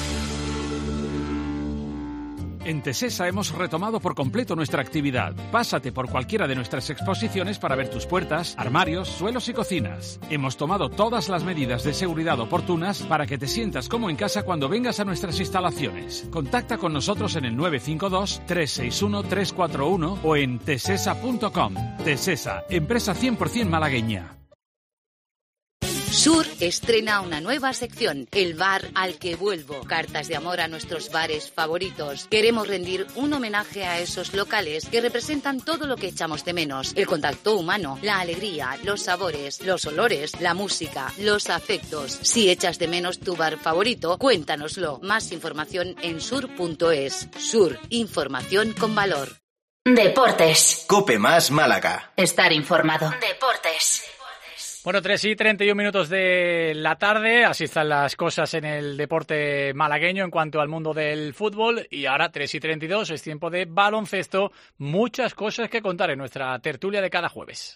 En Tesesa hemos retomado por completo nuestra actividad. Pásate por cualquiera de nuestras exposiciones para ver tus puertas, armarios, suelos y cocinas. Hemos tomado todas las medidas de seguridad oportunas para que te sientas como en casa cuando vengas a nuestras instalaciones. Contacta con nosotros en el nueve cinco dos, tres seis uno, tres cuatro uno o en tesesa punto com. Tesesa, empresa cien por ciento malagueña. Sur estrena una nueva sección, el bar al que vuelvo. Cartas de amor a nuestros bares favoritos. Queremos rendir un homenaje a esos locales que representan todo lo que echamos de menos. El contacto humano, la alegría, los sabores, los olores, la música, los afectos. Si echas de menos tu bar favorito, cuéntanoslo. Más información en sur punto es. Sur, información con valor. Deportes. COPE más Málaga. Estar informado. Deportes. Bueno, tres y treinta y un minutos de la tarde, así están las cosas en el deporte malagueño en cuanto al mundo del fútbol, y ahora tres y treinta y dos es tiempo de baloncesto, muchas cosas que contar en nuestra tertulia de cada jueves.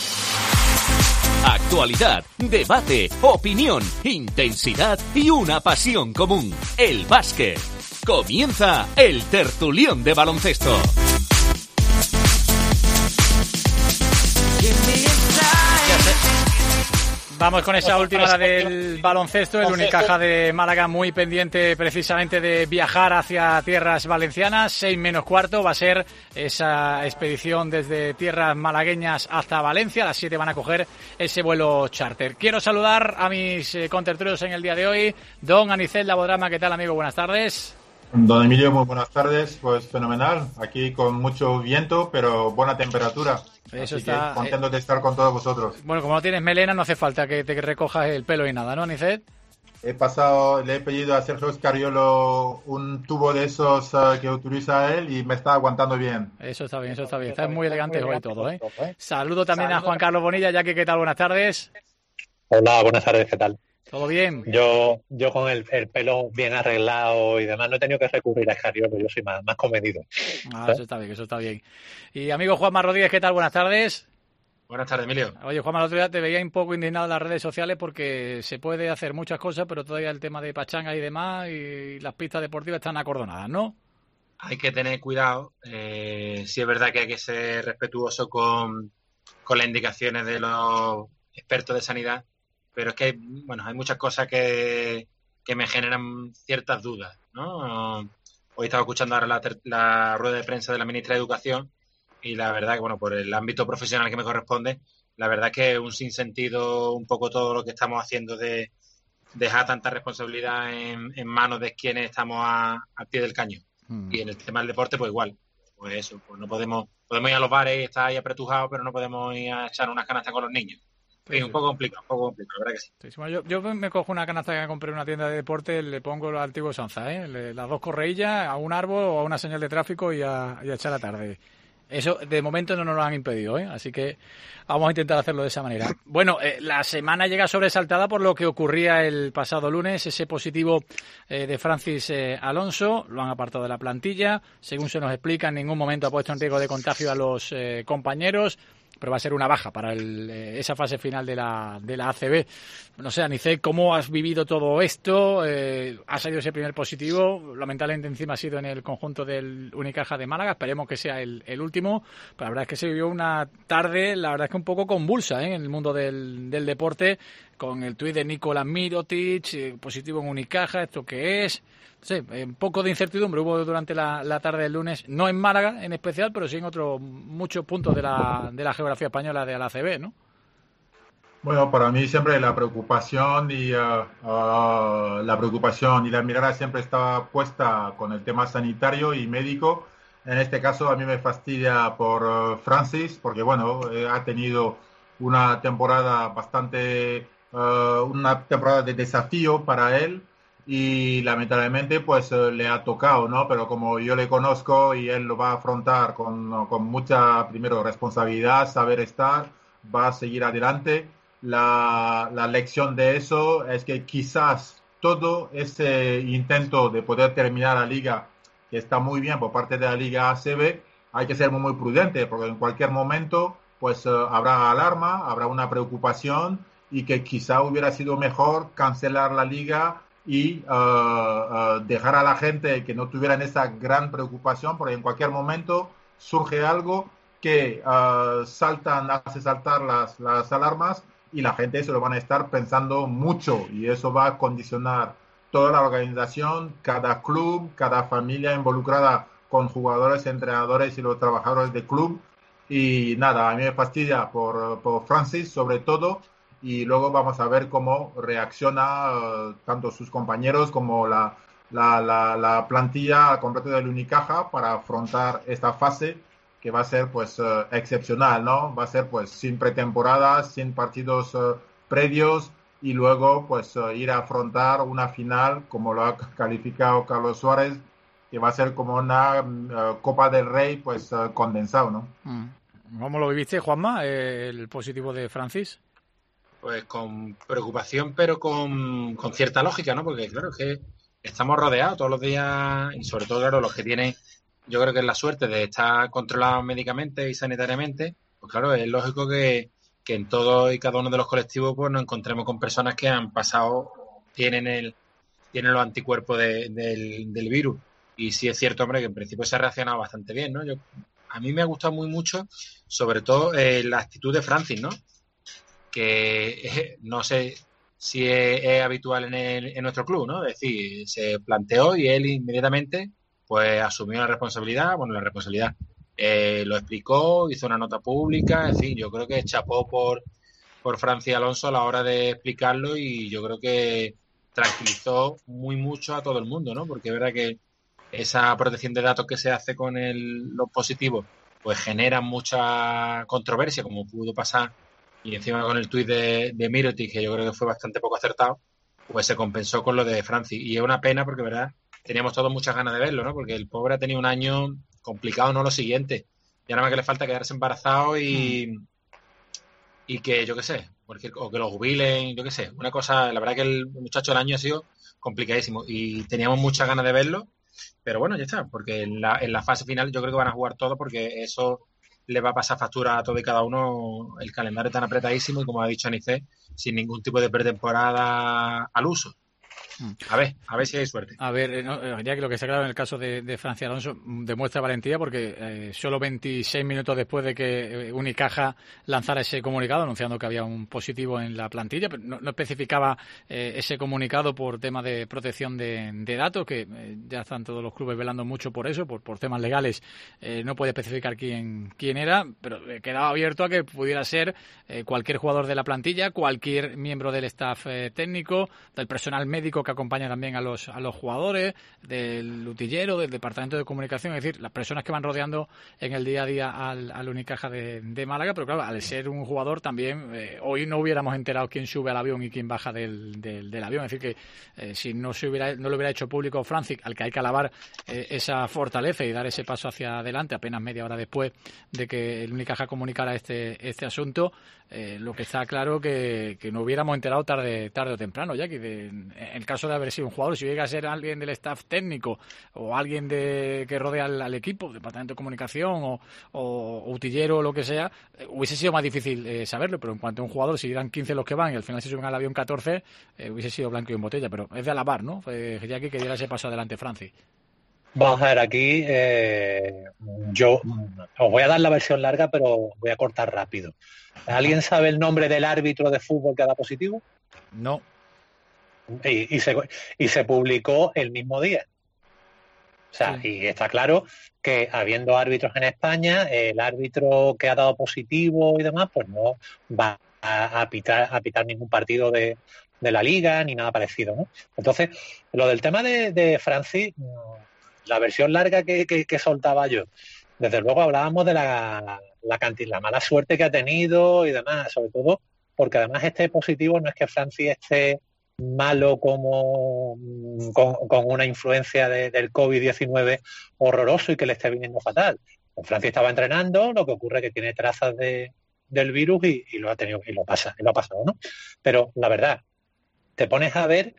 Actualidad, debate, opinión, intensidad y una pasión común, el básquet. Comienza el tertulión de baloncesto. Vamos con esa última, la del baloncesto. El Unicaja de Málaga muy pendiente precisamente de viajar hacia tierras valencianas. Seis menos cuarto va a ser esa expedición desde tierras malagueñas hasta Valencia. A las siete van a coger ese vuelo charter. Quiero saludar a mis eh, contertulios en el día de hoy. Don Anicet Labodrama, ¿qué tal, amigo? Buenas tardes. Don Emilio, muy buenas tardes. Pues fenomenal. Aquí con mucho viento, pero buena temperatura. Eso Así está, que contento de estar con todos vosotros. Bueno, como no tienes melena, no hace falta que te recojas el pelo y nada, ¿no, Anicet? He pasado, le he pedido a Sergio Escariolo un tubo de esos uh, que utiliza él y me está aguantando bien. Eso está bien, eso está bien. Está muy elegante hoy todo, ¿eh? Saludo también a Juan Carlos Bonilla. Jackie, ¿qué tal? Buenas tardes. Hola, buenas tardes, ¿qué tal? ¿Todo bien? Yo yo con el, el pelo bien arreglado y demás no he tenido que recurrir a Escariolo, yo soy más, más comedido. Ah, eso está bien, eso está bien. Y amigo Juanma Rodríguez, ¿qué tal? Buenas tardes. Buenas tardes, Emilio. Oye, Juanma, el otro día te veía un poco indignado en las redes sociales porque se puede hacer muchas cosas, pero todavía el tema de pachangas y demás y las pistas deportivas están acordonadas, ¿no? Hay que tener cuidado. Eh, sí es verdad que hay que ser respetuoso con, con las indicaciones de los expertos de sanidad, pero es que hay, bueno, hay muchas cosas que, que me generan ciertas dudas, ¿no? Hoy estaba escuchando ahora la, la rueda de prensa de la ministra de Educación y la verdad que, bueno, por el ámbito profesional que me corresponde, la verdad es que es un sinsentido un poco todo lo que estamos haciendo de dejar tanta responsabilidad en, en manos de quienes estamos a, al pie del cañón. Mm. Y en el tema del deporte, pues igual, pues eso, pues no podemos podemos ir a los bares y estar ahí apretujados, pero no podemos ir a echar unas canastas con los niños. Sí, sí. Un poco complicado, un poco complicado, la verdad que sí. sí, sí. Bueno, yo, yo me cojo una canasta que compré en una tienda de deporte, le pongo los antiguos Sanza, ¿eh? Le, las dos correillas a un árbol o a una señal de tráfico y a, y a echar la tarde. Eso de momento no nos lo han impedido, ¿eh? Así que vamos a intentar hacerlo de esa manera. Bueno, eh, la semana llega sobresaltada por lo que ocurría el pasado lunes, ese positivo eh, de Francis eh, Alonso, lo han apartado de la plantilla, según se nos explica, en ningún momento ha puesto en riesgo de contagio a los eh, compañeros, pero va a ser una baja para el, eh, esa fase final de la, de la A C B. No sé, Anice, ¿cómo has vivido todo esto? Eh, ha salido ese primer positivo, lamentablemente encima ha sido en el conjunto del Unicaja de Málaga, esperemos que sea el, el último, pero la verdad es que se vivió una tarde, la verdad es que un poco convulsa, ¿eh? En el mundo del, del deporte, con el tuit de Nikola Mirotic, eh, positivo en Unicaja, ¿esto qué es? Sí, un poco de incertidumbre hubo durante la, la tarde del lunes, no en Málaga en especial, pero sí en otros muchos puntos de la, de la geografía española de la A C B, ¿no? Bueno, para mí siempre la preocupación y uh, uh, la preocupación y la mirada siempre está puesta con el tema sanitario y médico. En este caso a mí me fastidia por uh, Francis, porque bueno, eh, ha tenido una temporada bastante, uh, una temporada de desafío para él. Y lamentablemente pues eh, le ha tocado, ¿no? Pero como yo le conozco y él lo va a afrontar con, con mucha, primero, responsabilidad, saber estar, va a seguir adelante. La, la lección de eso es que quizás todo ese intento de poder terminar la liga, que está muy bien por parte de la Liga A C B, hay que ser muy, muy prudente, porque en cualquier momento pues eh, habrá alarma, habrá una preocupación y que quizá hubiera sido mejor cancelar la liga y uh, uh, dejar a la gente que no tuvieran esa gran preocupación, porque en cualquier momento surge algo que uh, saltan, hace saltar las, las alarmas y la gente se lo van a estar pensando mucho y eso va a condicionar toda la organización, cada club, cada familia involucrada con jugadores, entrenadores y los trabajadores del club. Y nada, a mí me fastidia por, por Francis sobre todo. Y luego vamos a ver cómo reacciona uh, tanto sus compañeros como la, la, la, la plantilla al completo del Unicaja para afrontar esta fase que va a ser pues uh, excepcional, ¿no? Va a ser pues sin pretemporada, sin partidos uh, previos y luego pues uh, ir a afrontar una final como lo ha calificado Carlos Suárez, que va a ser como una uh, Copa del Rey pues uh, condensado, ¿no? ¿Cómo lo viviste, Juanma, el positivo de Francis? Pues con preocupación, pero con, con cierta lógica, ¿no? Porque claro, es que estamos rodeados todos los días y sobre todo, claro, los que tienen, yo creo que es la suerte de estar controlados médicamente y sanitariamente, pues claro, es lógico que, que en todo y cada uno de los colectivos pues nos encontremos con personas que han pasado, tienen el tienen los anticuerpos de, del, del virus. Y sí es cierto, hombre, que en principio se ha reaccionado bastante bien, ¿no? Yo, a mí me ha gustado muy mucho, sobre todo, eh, la actitud de Francis, ¿no? Que eh, no sé si es, es habitual en, el, en nuestro club, ¿no? Es decir, se planteó y él inmediatamente pues asumió la responsabilidad, bueno, la responsabilidad, eh, lo explicó, hizo una nota pública, en fin, yo creo que chapó por, por Francis Alonso a la hora de explicarlo y yo creo que tranquilizó muy mucho a todo el mundo, ¿no? Porque es verdad que esa protección de datos que se hace con el, los positivos pues genera mucha controversia, como pudo pasar. Y encima con el tuit de, de Mirotic, que yo creo que fue bastante poco acertado, pues se compensó con lo de Francis. Y es una pena porque, verdad, teníamos todos muchas ganas de verlo, ¿no? Porque el pobre ha tenido un año complicado, no lo siguiente. Ya nada más que le falta quedarse embarazado y, mm. y que, yo qué sé, porque, o que lo jubilen, yo qué sé. Una cosa, la verdad que el muchacho del año ha sido complicadísimo y teníamos muchas ganas de verlo, pero bueno, ya está, porque en la, en la fase final yo creo que van a jugar todos porque eso le va a pasar factura a todo y cada uno, el calendario tan apretadísimo y como ha dicho Anice, sin ningún tipo de pretemporada al uso. A ver, a ver si hay suerte. A ver, no, ya que lo que está claro en el caso de, de Francis Alonso demuestra valentía porque eh, solo veintiséis minutos después de que Unicaja lanzara ese comunicado anunciando que había un positivo en la plantilla, pero no, no especificaba eh, ese comunicado por tema de protección de, de datos, que eh, ya están todos los clubes velando mucho por eso, por, por temas legales, eh, no puede especificar quién, quién era, pero eh, quedaba abierto a que pudiera ser eh, cualquier jugador de la plantilla, cualquier miembro del staff eh, técnico, del personal médico que que acompañan también a los a los jugadores, del utillero, del departamento de comunicación, es decir, las personas que van rodeando en el día a día al, al Unicaja de, de Málaga, pero claro, al ser un jugador también, eh, hoy no hubiéramos enterado quién sube al avión y quién baja del, del, del avión, es decir que eh, si no se hubiera no lo hubiera hecho público Francis, al que hay que alabar eh, esa fortaleza y dar ese paso hacia adelante apenas media hora después de que el Unicaja comunicara este este asunto, eh, lo que está claro que, que no hubiéramos enterado tarde tarde o temprano, ya que de, en el caso de haber sido un jugador, si llega a ser alguien del staff técnico o alguien de que rodea al, al equipo, departamento de comunicación o, o, o utillero o lo que sea, eh, hubiese sido más difícil eh, saberlo, pero en cuanto a un jugador, si eran quince los que van y al final se suben al avión catorce, eh, hubiese sido blanco y en botella, pero es de alabar, ¿no? Eh, ya que diera ese paso adelante Francis. Vamos a ver, aquí eh, yo os voy a dar la versión larga, pero voy a cortar rápido. ¿Alguien sabe el nombre del árbitro de fútbol que da positivo? No. Y, y, se, y se publicó el mismo día. O sea, sí. Y está claro que habiendo árbitros en España, el árbitro que ha dado positivo y demás, pues no va a, a, pitar, a pitar ningún partido de, de la Liga ni nada parecido, ¿no? Entonces, lo del tema de, de Francis... La versión larga que, que, que soltaba yo, desde luego hablábamos de la, la, cantidad, la mala suerte que ha tenido y demás, sobre todo porque además este positivo no es que Francis esté malo como con, con una influencia de, del COVID diecinueve horroroso y que le esté viniendo fatal. Francis estaba entrenando, lo que ocurre es que tiene trazas de, del virus y, y lo ha tenido y lo pasa, y lo ha pasado, ¿no? Pero la verdad, te pones a ver.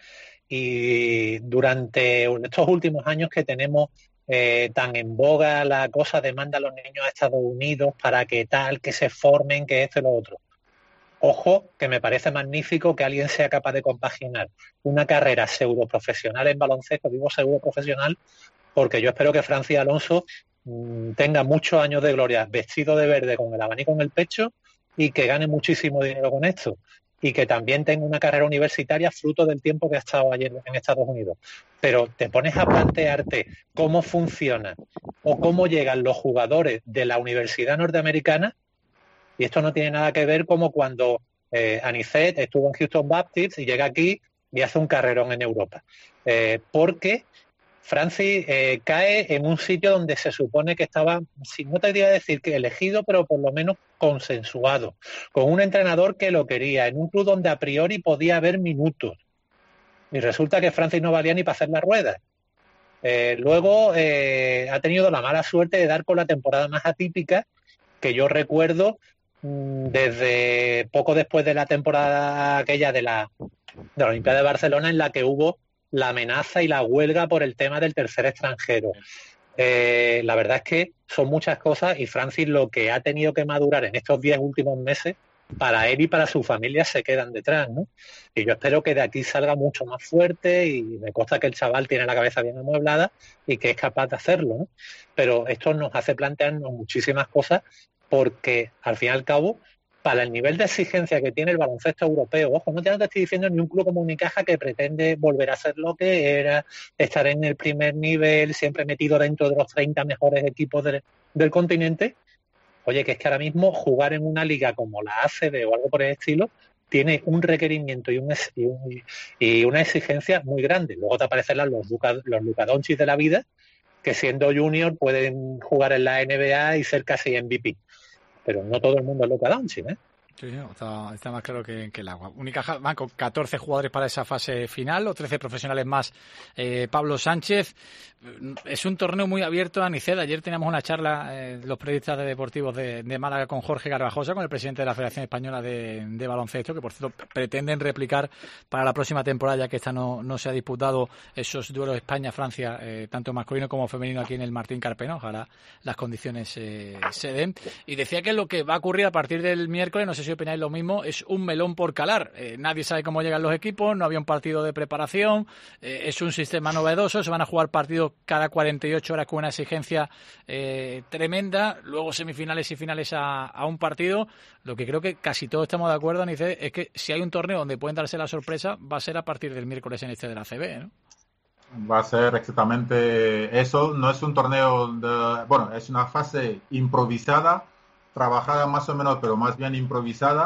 Y durante estos últimos años que tenemos eh, tan en boga la cosa de manda a los niños a Estados Unidos para que tal, que se formen, que esto y lo otro. Ojo, que me parece magnífico que alguien sea capaz de compaginar una carrera pseudoprofesional en baloncesto, digo pseudoprofesional, porque yo espero que Francis Alonso mmm, tenga muchos años de gloria vestido de verde con el abanico en el pecho y que gane muchísimo dinero con esto. Y que también tenga una carrera universitaria fruto del tiempo que ha estado ayer en Estados Unidos. Pero te pones a plantearte cómo funciona o cómo llegan los jugadores de la universidad norteamericana, y esto no tiene nada que ver como cuando eh, Anicet estuvo en Houston Baptist y llega aquí y hace un carrerón en Europa. Eh, porque Francis eh, cae en un sitio donde se supone que estaba, si no te diría decir que elegido, pero por lo menos consensuado, con un entrenador que lo quería, en un club donde a priori podía haber minutos. Y resulta que Francis no valía ni para hacer la rueda. Eh, luego eh, ha tenido la mala suerte de dar con la temporada más atípica que yo recuerdo mmm, desde poco después de la temporada aquella de la, de la Olimpiada de Barcelona, en la que hubo la amenaza y la huelga por el tema del tercer extranjero. Eh, la verdad es que son muchas cosas y Francis lo que ha tenido que madurar en estos diez últimos meses, para él y para su familia se quedan detrás, ¿no? Y yo espero que de aquí salga mucho más fuerte y me consta que el chaval tiene la cabeza bien amueblada y que es capaz de hacerlo, ¿no? Pero esto nos hace plantearnos muchísimas cosas porque, al fin y al cabo, para el nivel de exigencia que tiene el baloncesto europeo, ojo, no te estoy diciendo ni un club como Unicaja que pretende volver a ser lo que era, estar en el primer nivel, siempre metido dentro de los treinta mejores equipos de, del continente. Oye, que es que ahora mismo jugar en una liga como la A C B o algo por el estilo tiene un requerimiento y, un, y, un, y una exigencia muy grande. Luego te aparecen los Luka, los Luka Doncic de la vida, que siendo junior pueden jugar en la N B A y ser casi M V P. Pero no todo el mundo es Luka Doncic, ¿eh? Sí, está, está más claro que, que el agua. Unicaja van con catorce jugadores para esa fase final, o trece profesionales más. Eh, Pablo Sánchez, es un torneo muy abierto a Anicet. Ayer teníamos una charla, eh, los periodistas de deportivos de, de Málaga, con Jorge Garbajosa, con el presidente de la Federación Española de, de Baloncesto, que por cierto pretenden replicar para la próxima temporada, ya que esta no, no se ha disputado, esos duelos España-Francia, eh, tanto masculino como femenino, aquí en el Martín Carpena. Ojalá las condiciones eh, se den. Y decía que lo que va a ocurrir a partir del miércoles, no sé si opináis lo mismo, es un melón por calar. Eh, nadie sabe cómo llegan los equipos, no había un partido de preparación, eh, es un sistema novedoso, se van a jugar partidos cada cuarenta y ocho horas con una exigencia eh, tremenda, luego semifinales y finales a, a un partido. Lo que creo que casi todos estamos de acuerdo, Anice, es que si hay un torneo donde pueden darse la sorpresa, va a ser a partir del miércoles en este de la A C B, ¿no? Va a ser exactamente eso. No es un torneo de, bueno, es una fase improvisada, trabajada más o menos, pero más bien improvisada,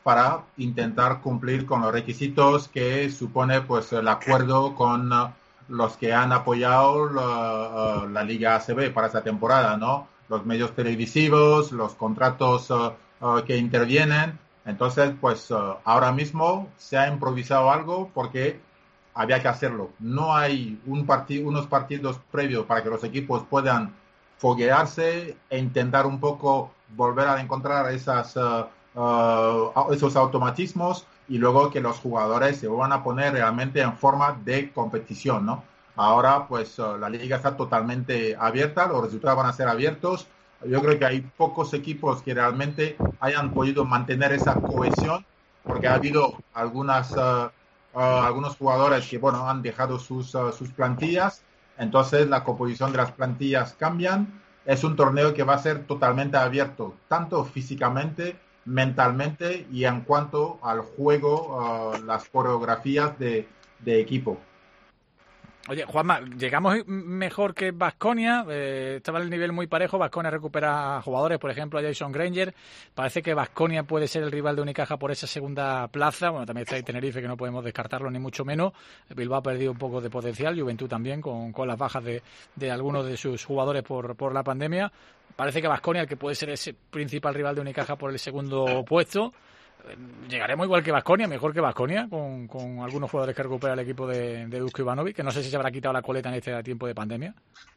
para intentar cumplir con los requisitos que supone pues el acuerdo con uh, los que han apoyado la, uh, la Liga A C B para esta temporada, ¿no? Los medios televisivos, los contratos uh, uh, que intervienen. Entonces, pues uh, ahora mismo se ha improvisado algo porque había que hacerlo. No hay un parti- unos partidos previos para que los equipos puedan foguearse e intentar un poco volver a encontrar esas, uh, uh, esos automatismos y luego que los jugadores se van a poner realmente en forma de competición, ¿no? Ahora, pues uh, la liga está totalmente abierta, los resultados van a ser abiertos. Yo creo que hay pocos equipos que realmente hayan podido mantener esa cohesión, porque ha habido algunas, uh, uh, algunos jugadores que, bueno, han dejado sus, uh, sus plantillas. Entonces la composición de las plantillas cambian. Es un torneo que va a ser totalmente abierto, tanto físicamente, mentalmente y en cuanto al juego, uh, las coreografías de, de equipo. Oye, Juanma, llegamos mejor que Baskonia, eh, estaba el nivel muy parejo, Baskonia recupera jugadores, por ejemplo a Jason Granger, parece que Baskonia puede ser el rival de Unicaja por esa segunda plaza, bueno, también está ahí Tenerife que no podemos descartarlo ni mucho menos, Bilbao ha perdido un poco de potencial, Juventud también con, con las bajas de, de algunos de sus jugadores por, por la pandemia, parece que Baskonia el que puede ser ese principal rival de Unicaja por el segundo puesto. Llegaremos igual que Baskonia, mejor que Baskonia, con, con algunos jugadores que recupera el equipo de, de Dusko Ivanovic, que no sé si se habrá quitado la coleta en este tiempo de pandemia.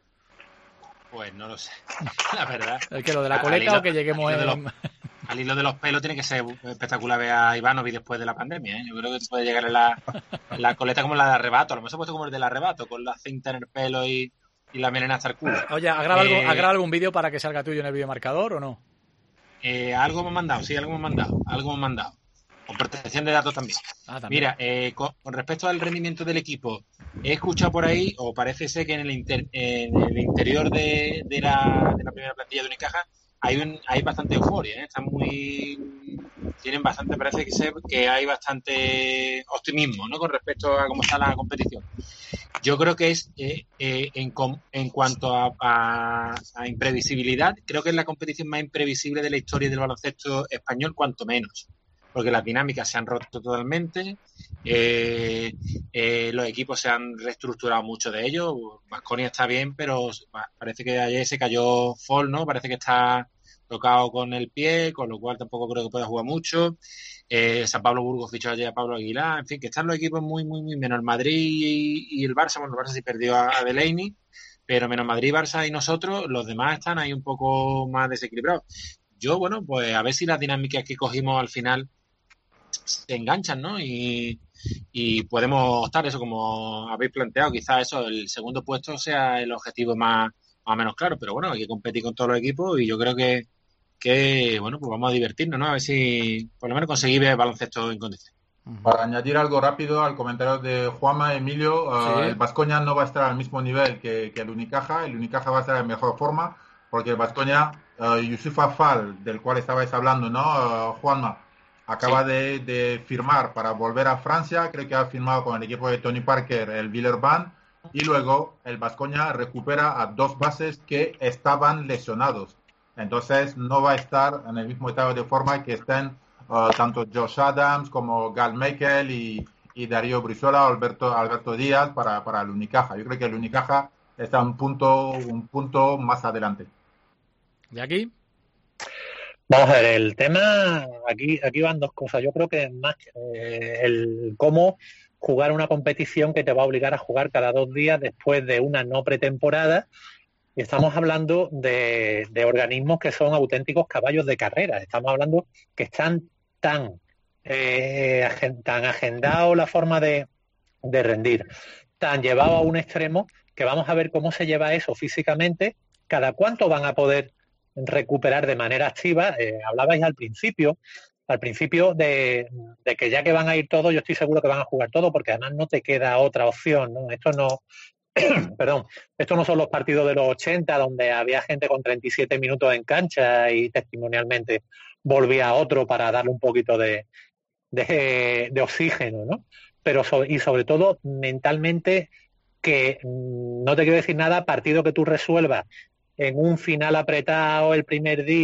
Pues no lo sé, la verdad. ¿El que lo de la coleta o que lleguemos al hilo, en... de los, al hilo de los pelos tiene que ser espectacular ver a Ivanovic después de la pandemia, ¿eh? Yo creo que puede llegar la, la coleta como la de Arrebato, a lo mejor se ha puesto como el del Arrebato, con la cinta en el pelo y, y la melena hasta el culo. Oye, ¿has grabado, eh, algún, ¿has grabado algún vídeo para que salga tuyo en el videomarcador o no? Eh, algo hemos mandado, sí, algo hemos mandado, algo hemos mandado. Con protección de datos también. Ah, también. Mira, eh, con, con respecto al rendimiento del equipo, he escuchado por ahí, o parece ser que en el, inter, en el interior de, de, la, de la primera plantilla de Unicaja hay un, hay bastante euforia, ¿eh? Están muy... Tienen bastante, parece que, ser, que hay bastante optimismo, ¿no? Con respecto a cómo está la competición. Yo creo que es, eh, eh, en, en cuanto a, a, a imprevisibilidad, creo que es la competición más imprevisible de la historia del baloncesto español, cuanto menos. Porque las dinámicas se han roto totalmente, eh, eh, los equipos se han reestructurado mucho de ellos. Baskonia está bien, pero parece que ayer se cayó Fall, ¿no? Parece que está tocado con el pie, con lo cual tampoco creo que pueda jugar mucho. Eh, San Pablo Burgos fichó ayer a Pablo Aguilar, en fin, que están los equipos muy, muy, muy menos el Madrid y, y el Barça. Bueno, el Barça sí perdió a, a Delaney, pero menos Madrid, Barça y nosotros, los demás están ahí un poco más desequilibrados. Yo, bueno, pues a ver si las dinámicas que cogimos al final se enganchan, ¿no? Y, y podemos optar eso como habéis planteado, quizás eso, el segundo puesto sea el objetivo más, más o menos claro, pero bueno, hay que competir con todos los equipos y yo creo que, que bueno, pues vamos a divertirnos, ¿no? A ver si por lo menos conseguir ver baloncesto en condiciones. Para añadir algo rápido al comentario de Juanma, Emilio, uh, Sí. el Baskonia no va a estar al mismo nivel que, que el Unicaja, el Unicaja va a estar en mejor forma, porque el Baskonia, uh, Youssoufa Fall, del cual estabais hablando, ¿no, uh, Juanma? Acaba sí. de, de firmar para volver a Francia, creo que ha firmado con el equipo de Tony Parker, el Villeurbanne, y luego el Baskonia recupera a dos bases que estaban lesionados. Entonces no va a estar en el mismo estado de forma que estén uh, tanto Josh Adams como Gal Michael y, y Darío Brizuela o Alberto, Alberto Díaz para, para el Unicaja. Yo creo que el Unicaja está un punto, un punto más adelante. ¿De aquí? Vamos a ver, el tema, aquí aquí van dos cosas. Yo creo que es más eh, el cómo jugar una competición que te va a obligar a jugar cada dos días después de una no pretemporada. Y estamos hablando de, de organismos que son auténticos caballos de carrera. Estamos hablando que están tan, eh, agen, tan agendados la forma de, de rendir, tan llevado a un extremo, que vamos a ver cómo se lleva eso físicamente, cada cuánto van a poder recuperar de manera activa. Eh, hablabais al principio, al principio de, de que ya que van a ir todos, yo estoy seguro que van a jugar todos, porque además no te queda otra opción, ¿no? Esto no, perdón, esto no son los partidos de los ochenta, donde había gente con treinta y siete minutos en cancha y testimonialmente volvía otro para darle un poquito de, de, de oxígeno, ¿no? Pero sobre, y sobre todo mentalmente, que no te quiero decir nada, partido que tú resuelvas en un final apretado el primer día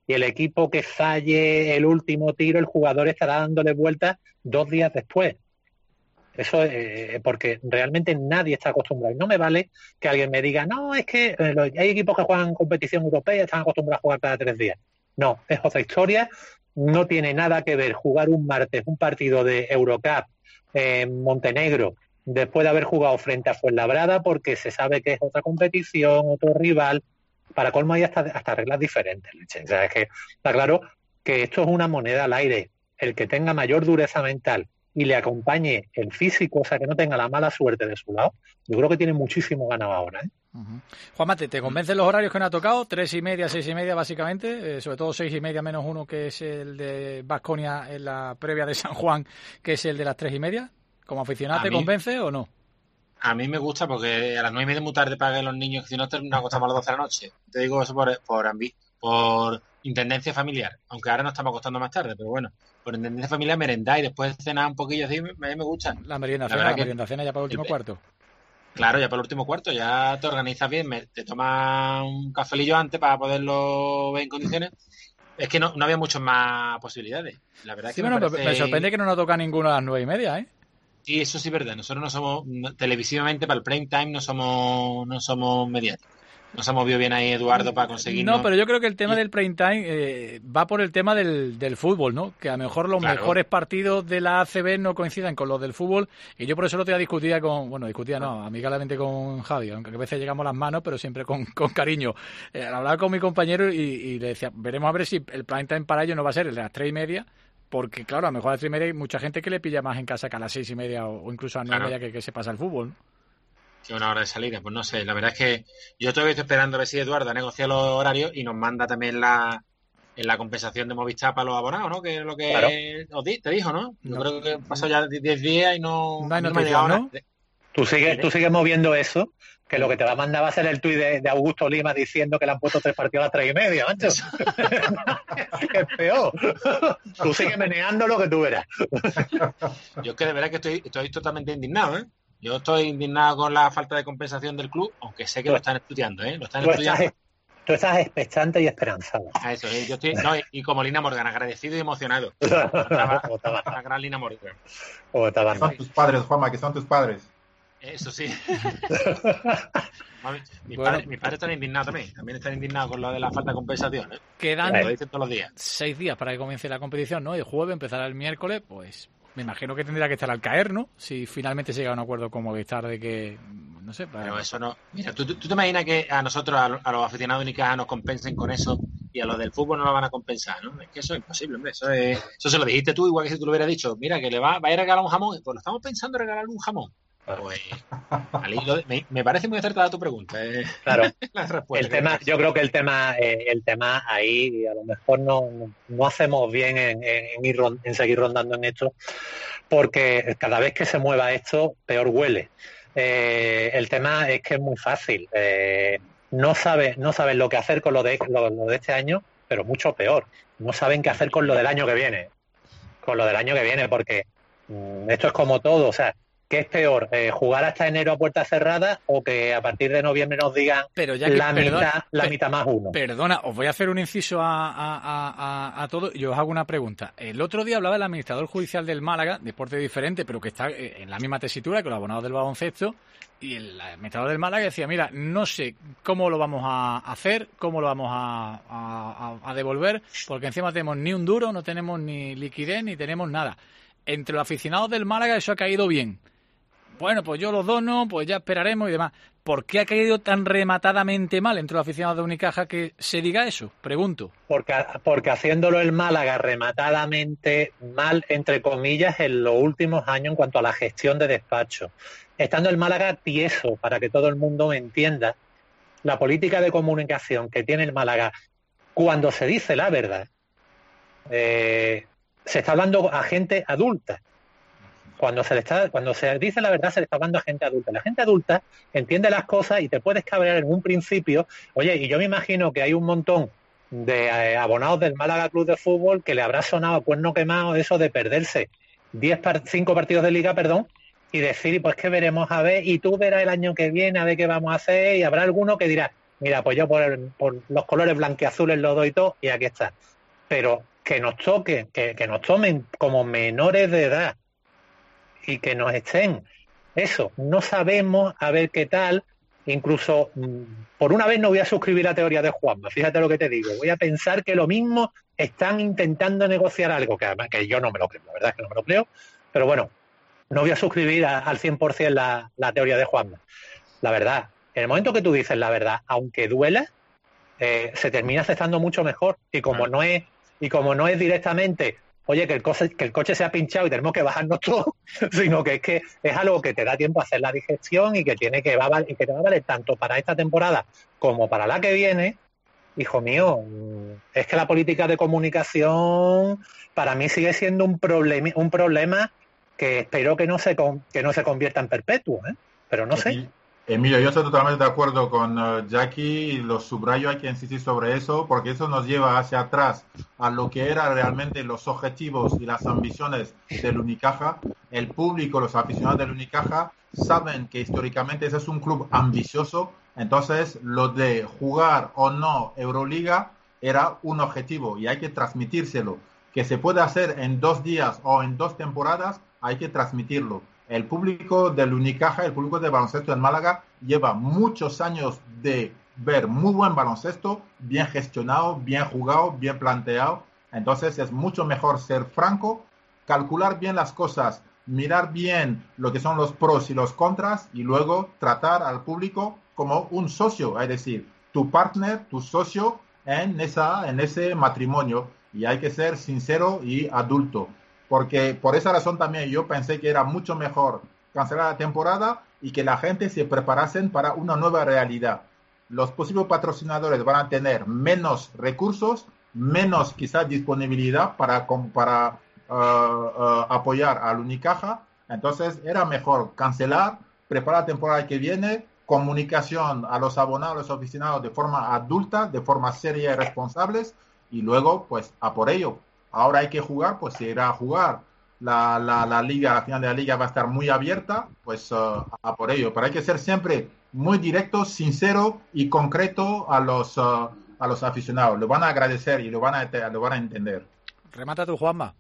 y el equipo que falle el último tiro, el jugador estará dándole vueltas dos días después. Eso es eh, porque realmente nadie está acostumbrado. Y no me vale que alguien me diga, no, es que eh, los, hay equipos que juegan competición europea, están acostumbrados a jugar cada tres días. No, es otra historia. No tiene nada que ver jugar un martes un partido de Eurocup en Montenegro después de haber jugado frente a Fuenlabrada, porque se sabe que es otra competición, otro rival. Para colmo hay hasta, hasta reglas diferentes. O sea, es que está claro que esto es una moneda al aire. El que tenga mayor dureza mental y le acompañe el físico, o sea, que no tenga la mala suerte de su lado, yo creo que tiene muchísimo ganado ahora, ¿eh? Uh-huh. Juanma, ¿te, ¿te convencen los horarios que nos ha tocado? Tres y media, seis y media, básicamente, eh, sobre todo seis y media menos uno, que es el de Baskonia en la previa de San Juan, que es el de las tres y media. ¿Como aficionado te convence o no? A mí me gusta porque a las nueve y media es muy tarde para que los niños, si no nos acostamos a las doce de la noche. Te digo eso por, por, ambi- por intendencia familiar, aunque ahora nos estamos acostando más tarde, pero bueno, por intendencia familiar merendar y después cenar un poquillo así, a mí me gusta. La merienda cena, la, la merienda cena ya para el último el, cuarto. Claro, ya para el último cuarto, ya te organizas bien, me, te tomas un cafelillo antes para poderlo ver en condiciones. Es que no, no había muchas más posibilidades. La verdad es sí, que bueno, me, parece... me sorprende que no nos toca ninguno a las nueve y media, ¿eh? Sí, eso sí es verdad. Nosotros no somos, no, televisivamente para el prime time no somos, no somos mediáticos. Nos ha movido bien ahí Eduardo para conseguir. No, pero yo creo que el tema del prime time eh, va por el tema del, del fútbol, ¿no? Que a lo mejor los claro. mejores partidos de la A C B no coinciden con los del fútbol. Y yo por eso lo te discutía con, bueno, discutía no, amigablemente con Javi, aunque a veces llegamos las manos, pero siempre con, con cariño. Eh, hablaba con mi compañero y, y le decía, veremos a ver si el prime time para ellos no va a ser el de las tres y media. Porque, claro, a lo mejor a las tres y media hay mucha gente que le pilla más en casa que a las seis y media o, o incluso a las nueve y media que, que se pasa el fútbol, ¿no? Que una hora de salida, pues no sé, la verdad es que yo todavía estoy esperando a ver si Eduardo ha negociado los horarios y nos manda también la en la compensación de Movistar para los abonados, ¿no? Que es lo que claro. os di, te dijo, ¿no? Yo no. creo que pasó ya diez días y no, no, no, no me ha llegado nada. Tú sigues, tú sigues moviendo eso, que lo que te va a mandar va a ser el tuit de, de Augusto Lima diciendo que le han puesto tres partidos a las tres y media, macho. Es peor. Tú sigues meneando lo que tú verás. Yo es que de verdad que estoy, estoy totalmente indignado, ¿eh? Yo estoy indignado con la falta de compensación del club, aunque sé que lo están estudiando, ¿eh? Lo están tú estudiando. Estás, tú estás expectante y esperanzado. A eso, ¿eh? Yo estoy, no, y como Lina Morgan, agradecido y emocionado. La, la gran Lina Morgan. Que son tus padres, Juanma, que son tus padres. Eso sí. Mami, mis, bueno. padres, mis padres están indignados también. También están indignados con lo de la falta de compensación, ¿eh? Quedan lo dicen todos los días. Seis días para que comience la competición, ¿no? El jueves empezará el miércoles, pues me imagino que tendrá que estar al caer, ¿no? Si finalmente se llega a un acuerdo con Movistar de que, no sé... Para... Pero eso no... Mira, ¿tú, tú, tú te imaginas que a nosotros, a, a los aficionados de Unicaja, nos compensen con eso y a los del fútbol no lo van a compensar, ¿no? Es que eso es imposible, hombre. Eso, es, eso se lo dijiste tú, igual que si tú lo hubieras dicho. Mira, que le va, va a ir a regalar un jamón. Pues lo estamos pensando en regalarle un jamón. Pues, me, me parece muy acertada tu pregunta. Eh. Claro. el tema, yo creo que el tema, eh, el tema ahí, a lo mejor no, no hacemos bien en, en, ir, en seguir rondando en esto, porque cada vez que se mueva esto, peor huele. Eh, el tema es que es muy fácil. Eh, no sabes no saben lo que hacer con lo de, lo, lo de este año, pero mucho peor. No saben qué hacer con lo del año que viene. Con lo del año que viene, porque mmm, esto es como todo, o sea, ¿qué es peor? Eh, ¿Jugar hasta enero a puertas cerradas o que a partir de noviembre nos digan Pero ya que, la, perdona, mitad, la per, mitad más uno? Perdona, os voy a hacer un inciso a, a, a, a todo y os hago una pregunta. El otro día hablaba el administrador judicial del Málaga, deporte diferente, pero que está en la misma tesitura que los abonados del baloncesto, y el administrador del Málaga decía, mira, no sé cómo lo vamos a hacer, cómo lo vamos a, a, a devolver, porque encima no tenemos ni un duro, no tenemos ni liquidez, ni tenemos nada. Entre los aficionados del Málaga eso ha caído bien. Bueno, pues yo los dono, pues ya esperaremos y demás. ¿Por qué ha caído tan rematadamente mal entre los aficionados de Unicaja que se diga eso? Pregunto. Porque, porque haciéndolo el Málaga rematadamente mal, entre comillas, en los últimos años en cuanto a la gestión de despacho. Estando el Málaga tieso, para que todo el mundo me entienda, la política de comunicación que tiene el Málaga, cuando se dice la verdad, eh, se está hablando a gente adulta. Cuando se le está, cuando se dice la verdad se le está hablando a gente adulta. La gente adulta entiende las cosas y te puedes cabrear en un principio. Oye, y yo me imagino que hay un montón de eh, abonados del Málaga Club de Fútbol que le habrá sonado a cuerno quemado eso de perderse diez par- cinco partidos de liga, perdón, y decir, pues que veremos a ver, y tú verás el año que viene a ver qué vamos a hacer, y habrá alguno que dirá, mira, pues yo por, por los colores blanquiazules lo doy todo y aquí está. Pero que nos toquen, que, que nos tomen como menores de edad y que nos estén, eso, no sabemos a ver qué tal. Incluso, por una vez no voy a suscribir la teoría de Juanma, fíjate lo que te digo, voy a pensar que lo mismo están intentando negociar algo, que además que yo no me lo creo, la verdad es que no me lo creo, pero bueno, no voy a suscribir a, al cien por ciento la, la teoría de Juanma. La verdad, en el momento que tú dices la verdad, aunque duela, eh, se termina aceptando mucho mejor, y como no es, y como no es directamente, oye, que el coche, que el coche se ha pinchado y tenemos que bajarnos todos, sino que es que es algo que te da tiempo a hacer la digestión y que tiene que va a valer, y que te va a valer tanto para esta temporada como para la que viene. Hijo mío, es que la política de comunicación para mí sigue siendo un problema, un problema que espero que no se que no se convierta en perpetuo, ¿eh? Pero no sé. Emilio, yo estoy totalmente de acuerdo con uh, Jackie, lo subrayo, hay que insistir sobre eso, porque eso nos lleva hacia atrás a lo que eran realmente los objetivos y las ambiciones del Unicaja. El público, los aficionados del Unicaja, saben que históricamente ese es un club ambicioso, entonces lo de jugar o no Euroliga era un objetivo y hay que transmitírselo. Que se puede hacer en dos días o en dos temporadas, hay que transmitirlo. El público del Unicaja, el público de baloncesto en Málaga, lleva muchos años de ver muy buen baloncesto, bien gestionado, bien jugado, bien planteado. Entonces es mucho mejor ser franco, calcular bien las cosas, mirar bien lo que son los pros y los contras y luego tratar al público como un socio, es decir, tu partner, tu socio en, esa, en ese matrimonio. Y hay que ser sincero y adulto. Porque por esa razón también yo pensé que era mucho mejor cancelar la temporada y que la gente se preparasen para una nueva realidad. Los posibles patrocinadores van a tener menos recursos, menos quizás disponibilidad para, para uh, uh, apoyar al Unicaja. Entonces era mejor cancelar, preparar la temporada que viene, comunicación a los abonados, a los aficionados de forma adulta, de forma seria y responsables, y luego pues a por ello. Ahora hay que jugar, pues se irá a jugar. La, la, la liga, la final de la liga va a estar muy abierta, pues uh, a por ello. Pero hay que ser siempre muy directo, sincero y concreto a los, uh, a los aficionados. Lo van a agradecer y lo van a, lo van a entender. Remata tú, Juanma.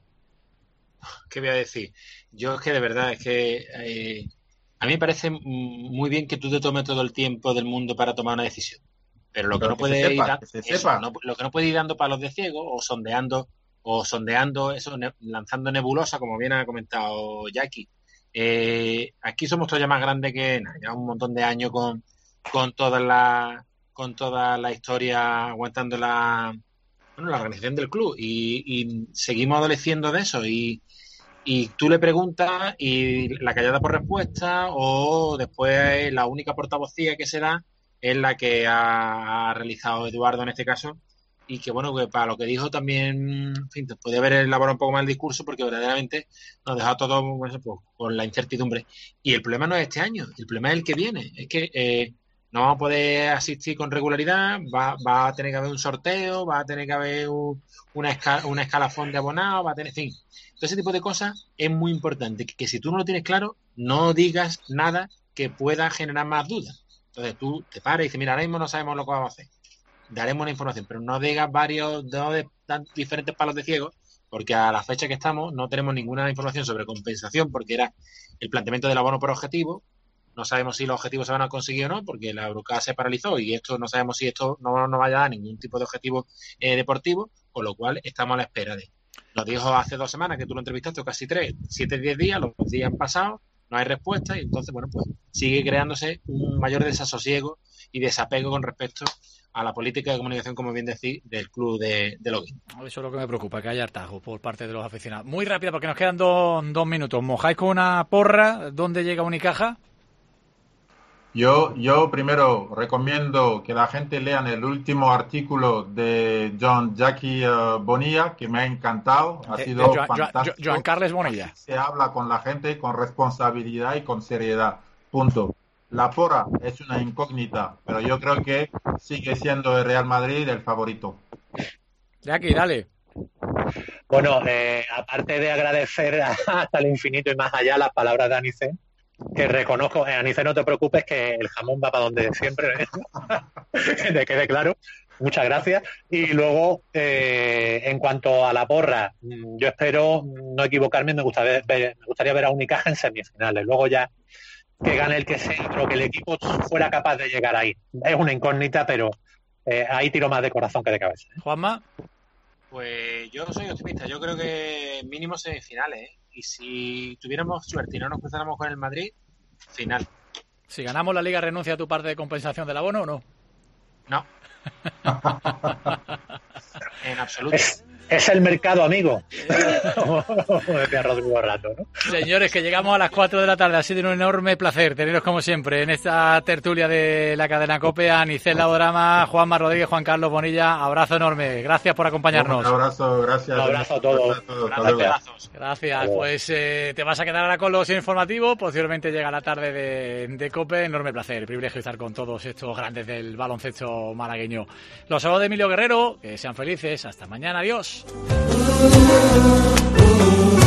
¿Qué voy a decir? Yo es que de verdad, es que eh, a mí me parece muy bien que tú te tomes todo el tiempo del mundo para tomar una decisión. Pero lo que, Pero no que puede sepa, ir da- que eso, no, lo que no puede ir dando palos de ciego o sondeando o sondeando eso, ne- lanzando nebulosa, como bien ha comentado Jackie. Eh, aquí somos todavía más grandes que nada, ya un montón de años con, con toda la con toda la historia aguantando la bueno, la organización del club y, y seguimos adoleciendo de eso y, y tú le preguntas y la callada por respuesta o después la única portavocía que se da es la que ha, ha realizado Eduardo en este caso. Y que bueno, que para lo que dijo también, en fin, puede haber elaborado un poco más el discurso porque verdaderamente nos deja todo bueno, pues, con la incertidumbre. Y el problema no es este año, el problema es el que viene. Es que eh, no vamos a poder asistir con regularidad, va, va a tener que haber un sorteo, va a tener que haber un, una, escala, una escalafón de abonados, va a tener, en fin. Todo ese tipo de cosas es muy importante. Que, que si tú no lo tienes claro, no digas nada que pueda generar más dudas. Entonces tú te paras y dices, mira, ahora mismo no sabemos lo que vamos a hacer. Daremos la información, pero no digas varios no de, tan diferentes palos de ciego, porque a la fecha que estamos no tenemos ninguna información sobre compensación, porque era el planteamiento del abono por objetivo. No sabemos si los objetivos se van a conseguir o no, porque la Eurocup se paralizó y esto no sabemos si esto no, no vaya a dar ningún tipo de objetivo eh, deportivo, con lo cual estamos a la espera de. Nos dijo hace dos semanas que tú lo entrevistaste, o casi tres, siete, diez días, los días han pasado, no hay respuesta y entonces, bueno, pues sigue creándose un mayor desasosiego y desapego con respecto a la política de comunicación, como bien decís, del club de, de Login. Eso es lo que me preocupa, que haya hartazgo por parte de los aficionados. Muy rápido, porque nos quedan dos, dos minutos. ¿Mojáis con una porra? ¿Dónde llega Unicaja? Yo, yo primero recomiendo que la gente lean el último artículo de John Jackie uh, Bonilla, que me ha encantado, ha de, sido de Joan, fantástico. Joan Carles Bonilla. Así se habla con la gente con responsabilidad y con seriedad. Punto. La porra es una incógnita, pero yo creo que sigue siendo el Real Madrid el favorito. Jackie, dale. Bueno, eh, aparte de agradecer hasta el infinito y más allá las palabras de Anicen, que reconozco, eh, Anice, no te preocupes que el jamón va para donde siempre, ¿eh? Que te quede claro. Muchas gracias. Y luego, eh, en cuanto a la porra, yo espero no equivocarme, me gustaría ver, me gustaría ver a Unicaja en semifinales. Luego ya que gane el que sea, pero que el equipo fuera capaz de llegar ahí. Es una incógnita, pero eh, ahí tiro más de corazón que de cabeza. Juanma. Pues yo soy optimista, yo creo que mínimo semifinales, ¿eh? Y si tuviéramos suerte y no nos cruzáramos con el Madrid, final. Si ganamos la Liga, ¿renuncia a tu parte de compensación del abono o no? No. En absoluto. Es, es el mercado, amigo. Como decía Rodrigo Rato, ¿no? Señores, que llegamos a las cuatro de la tarde. Ha sido un enorme placer teneros como siempre en esta tertulia de la cadena COPE. Anice Laudorama, Juanma Rodríguez, Juan Carlos Bonilla, abrazo enorme. Gracias por acompañarnos. Un abrazo, gracias. Un abrazo a todos. Gracias. Gracias. Pues eh, te vas a quedar ahora con los informativos. Posteriormente llega la tarde de, de COPE. Enorme placer, privilegio estar con todos estos grandes del baloncesto malagueño. Los saludos de Emilio Guerrero. Que sean felices. Hasta mañana. Adiós.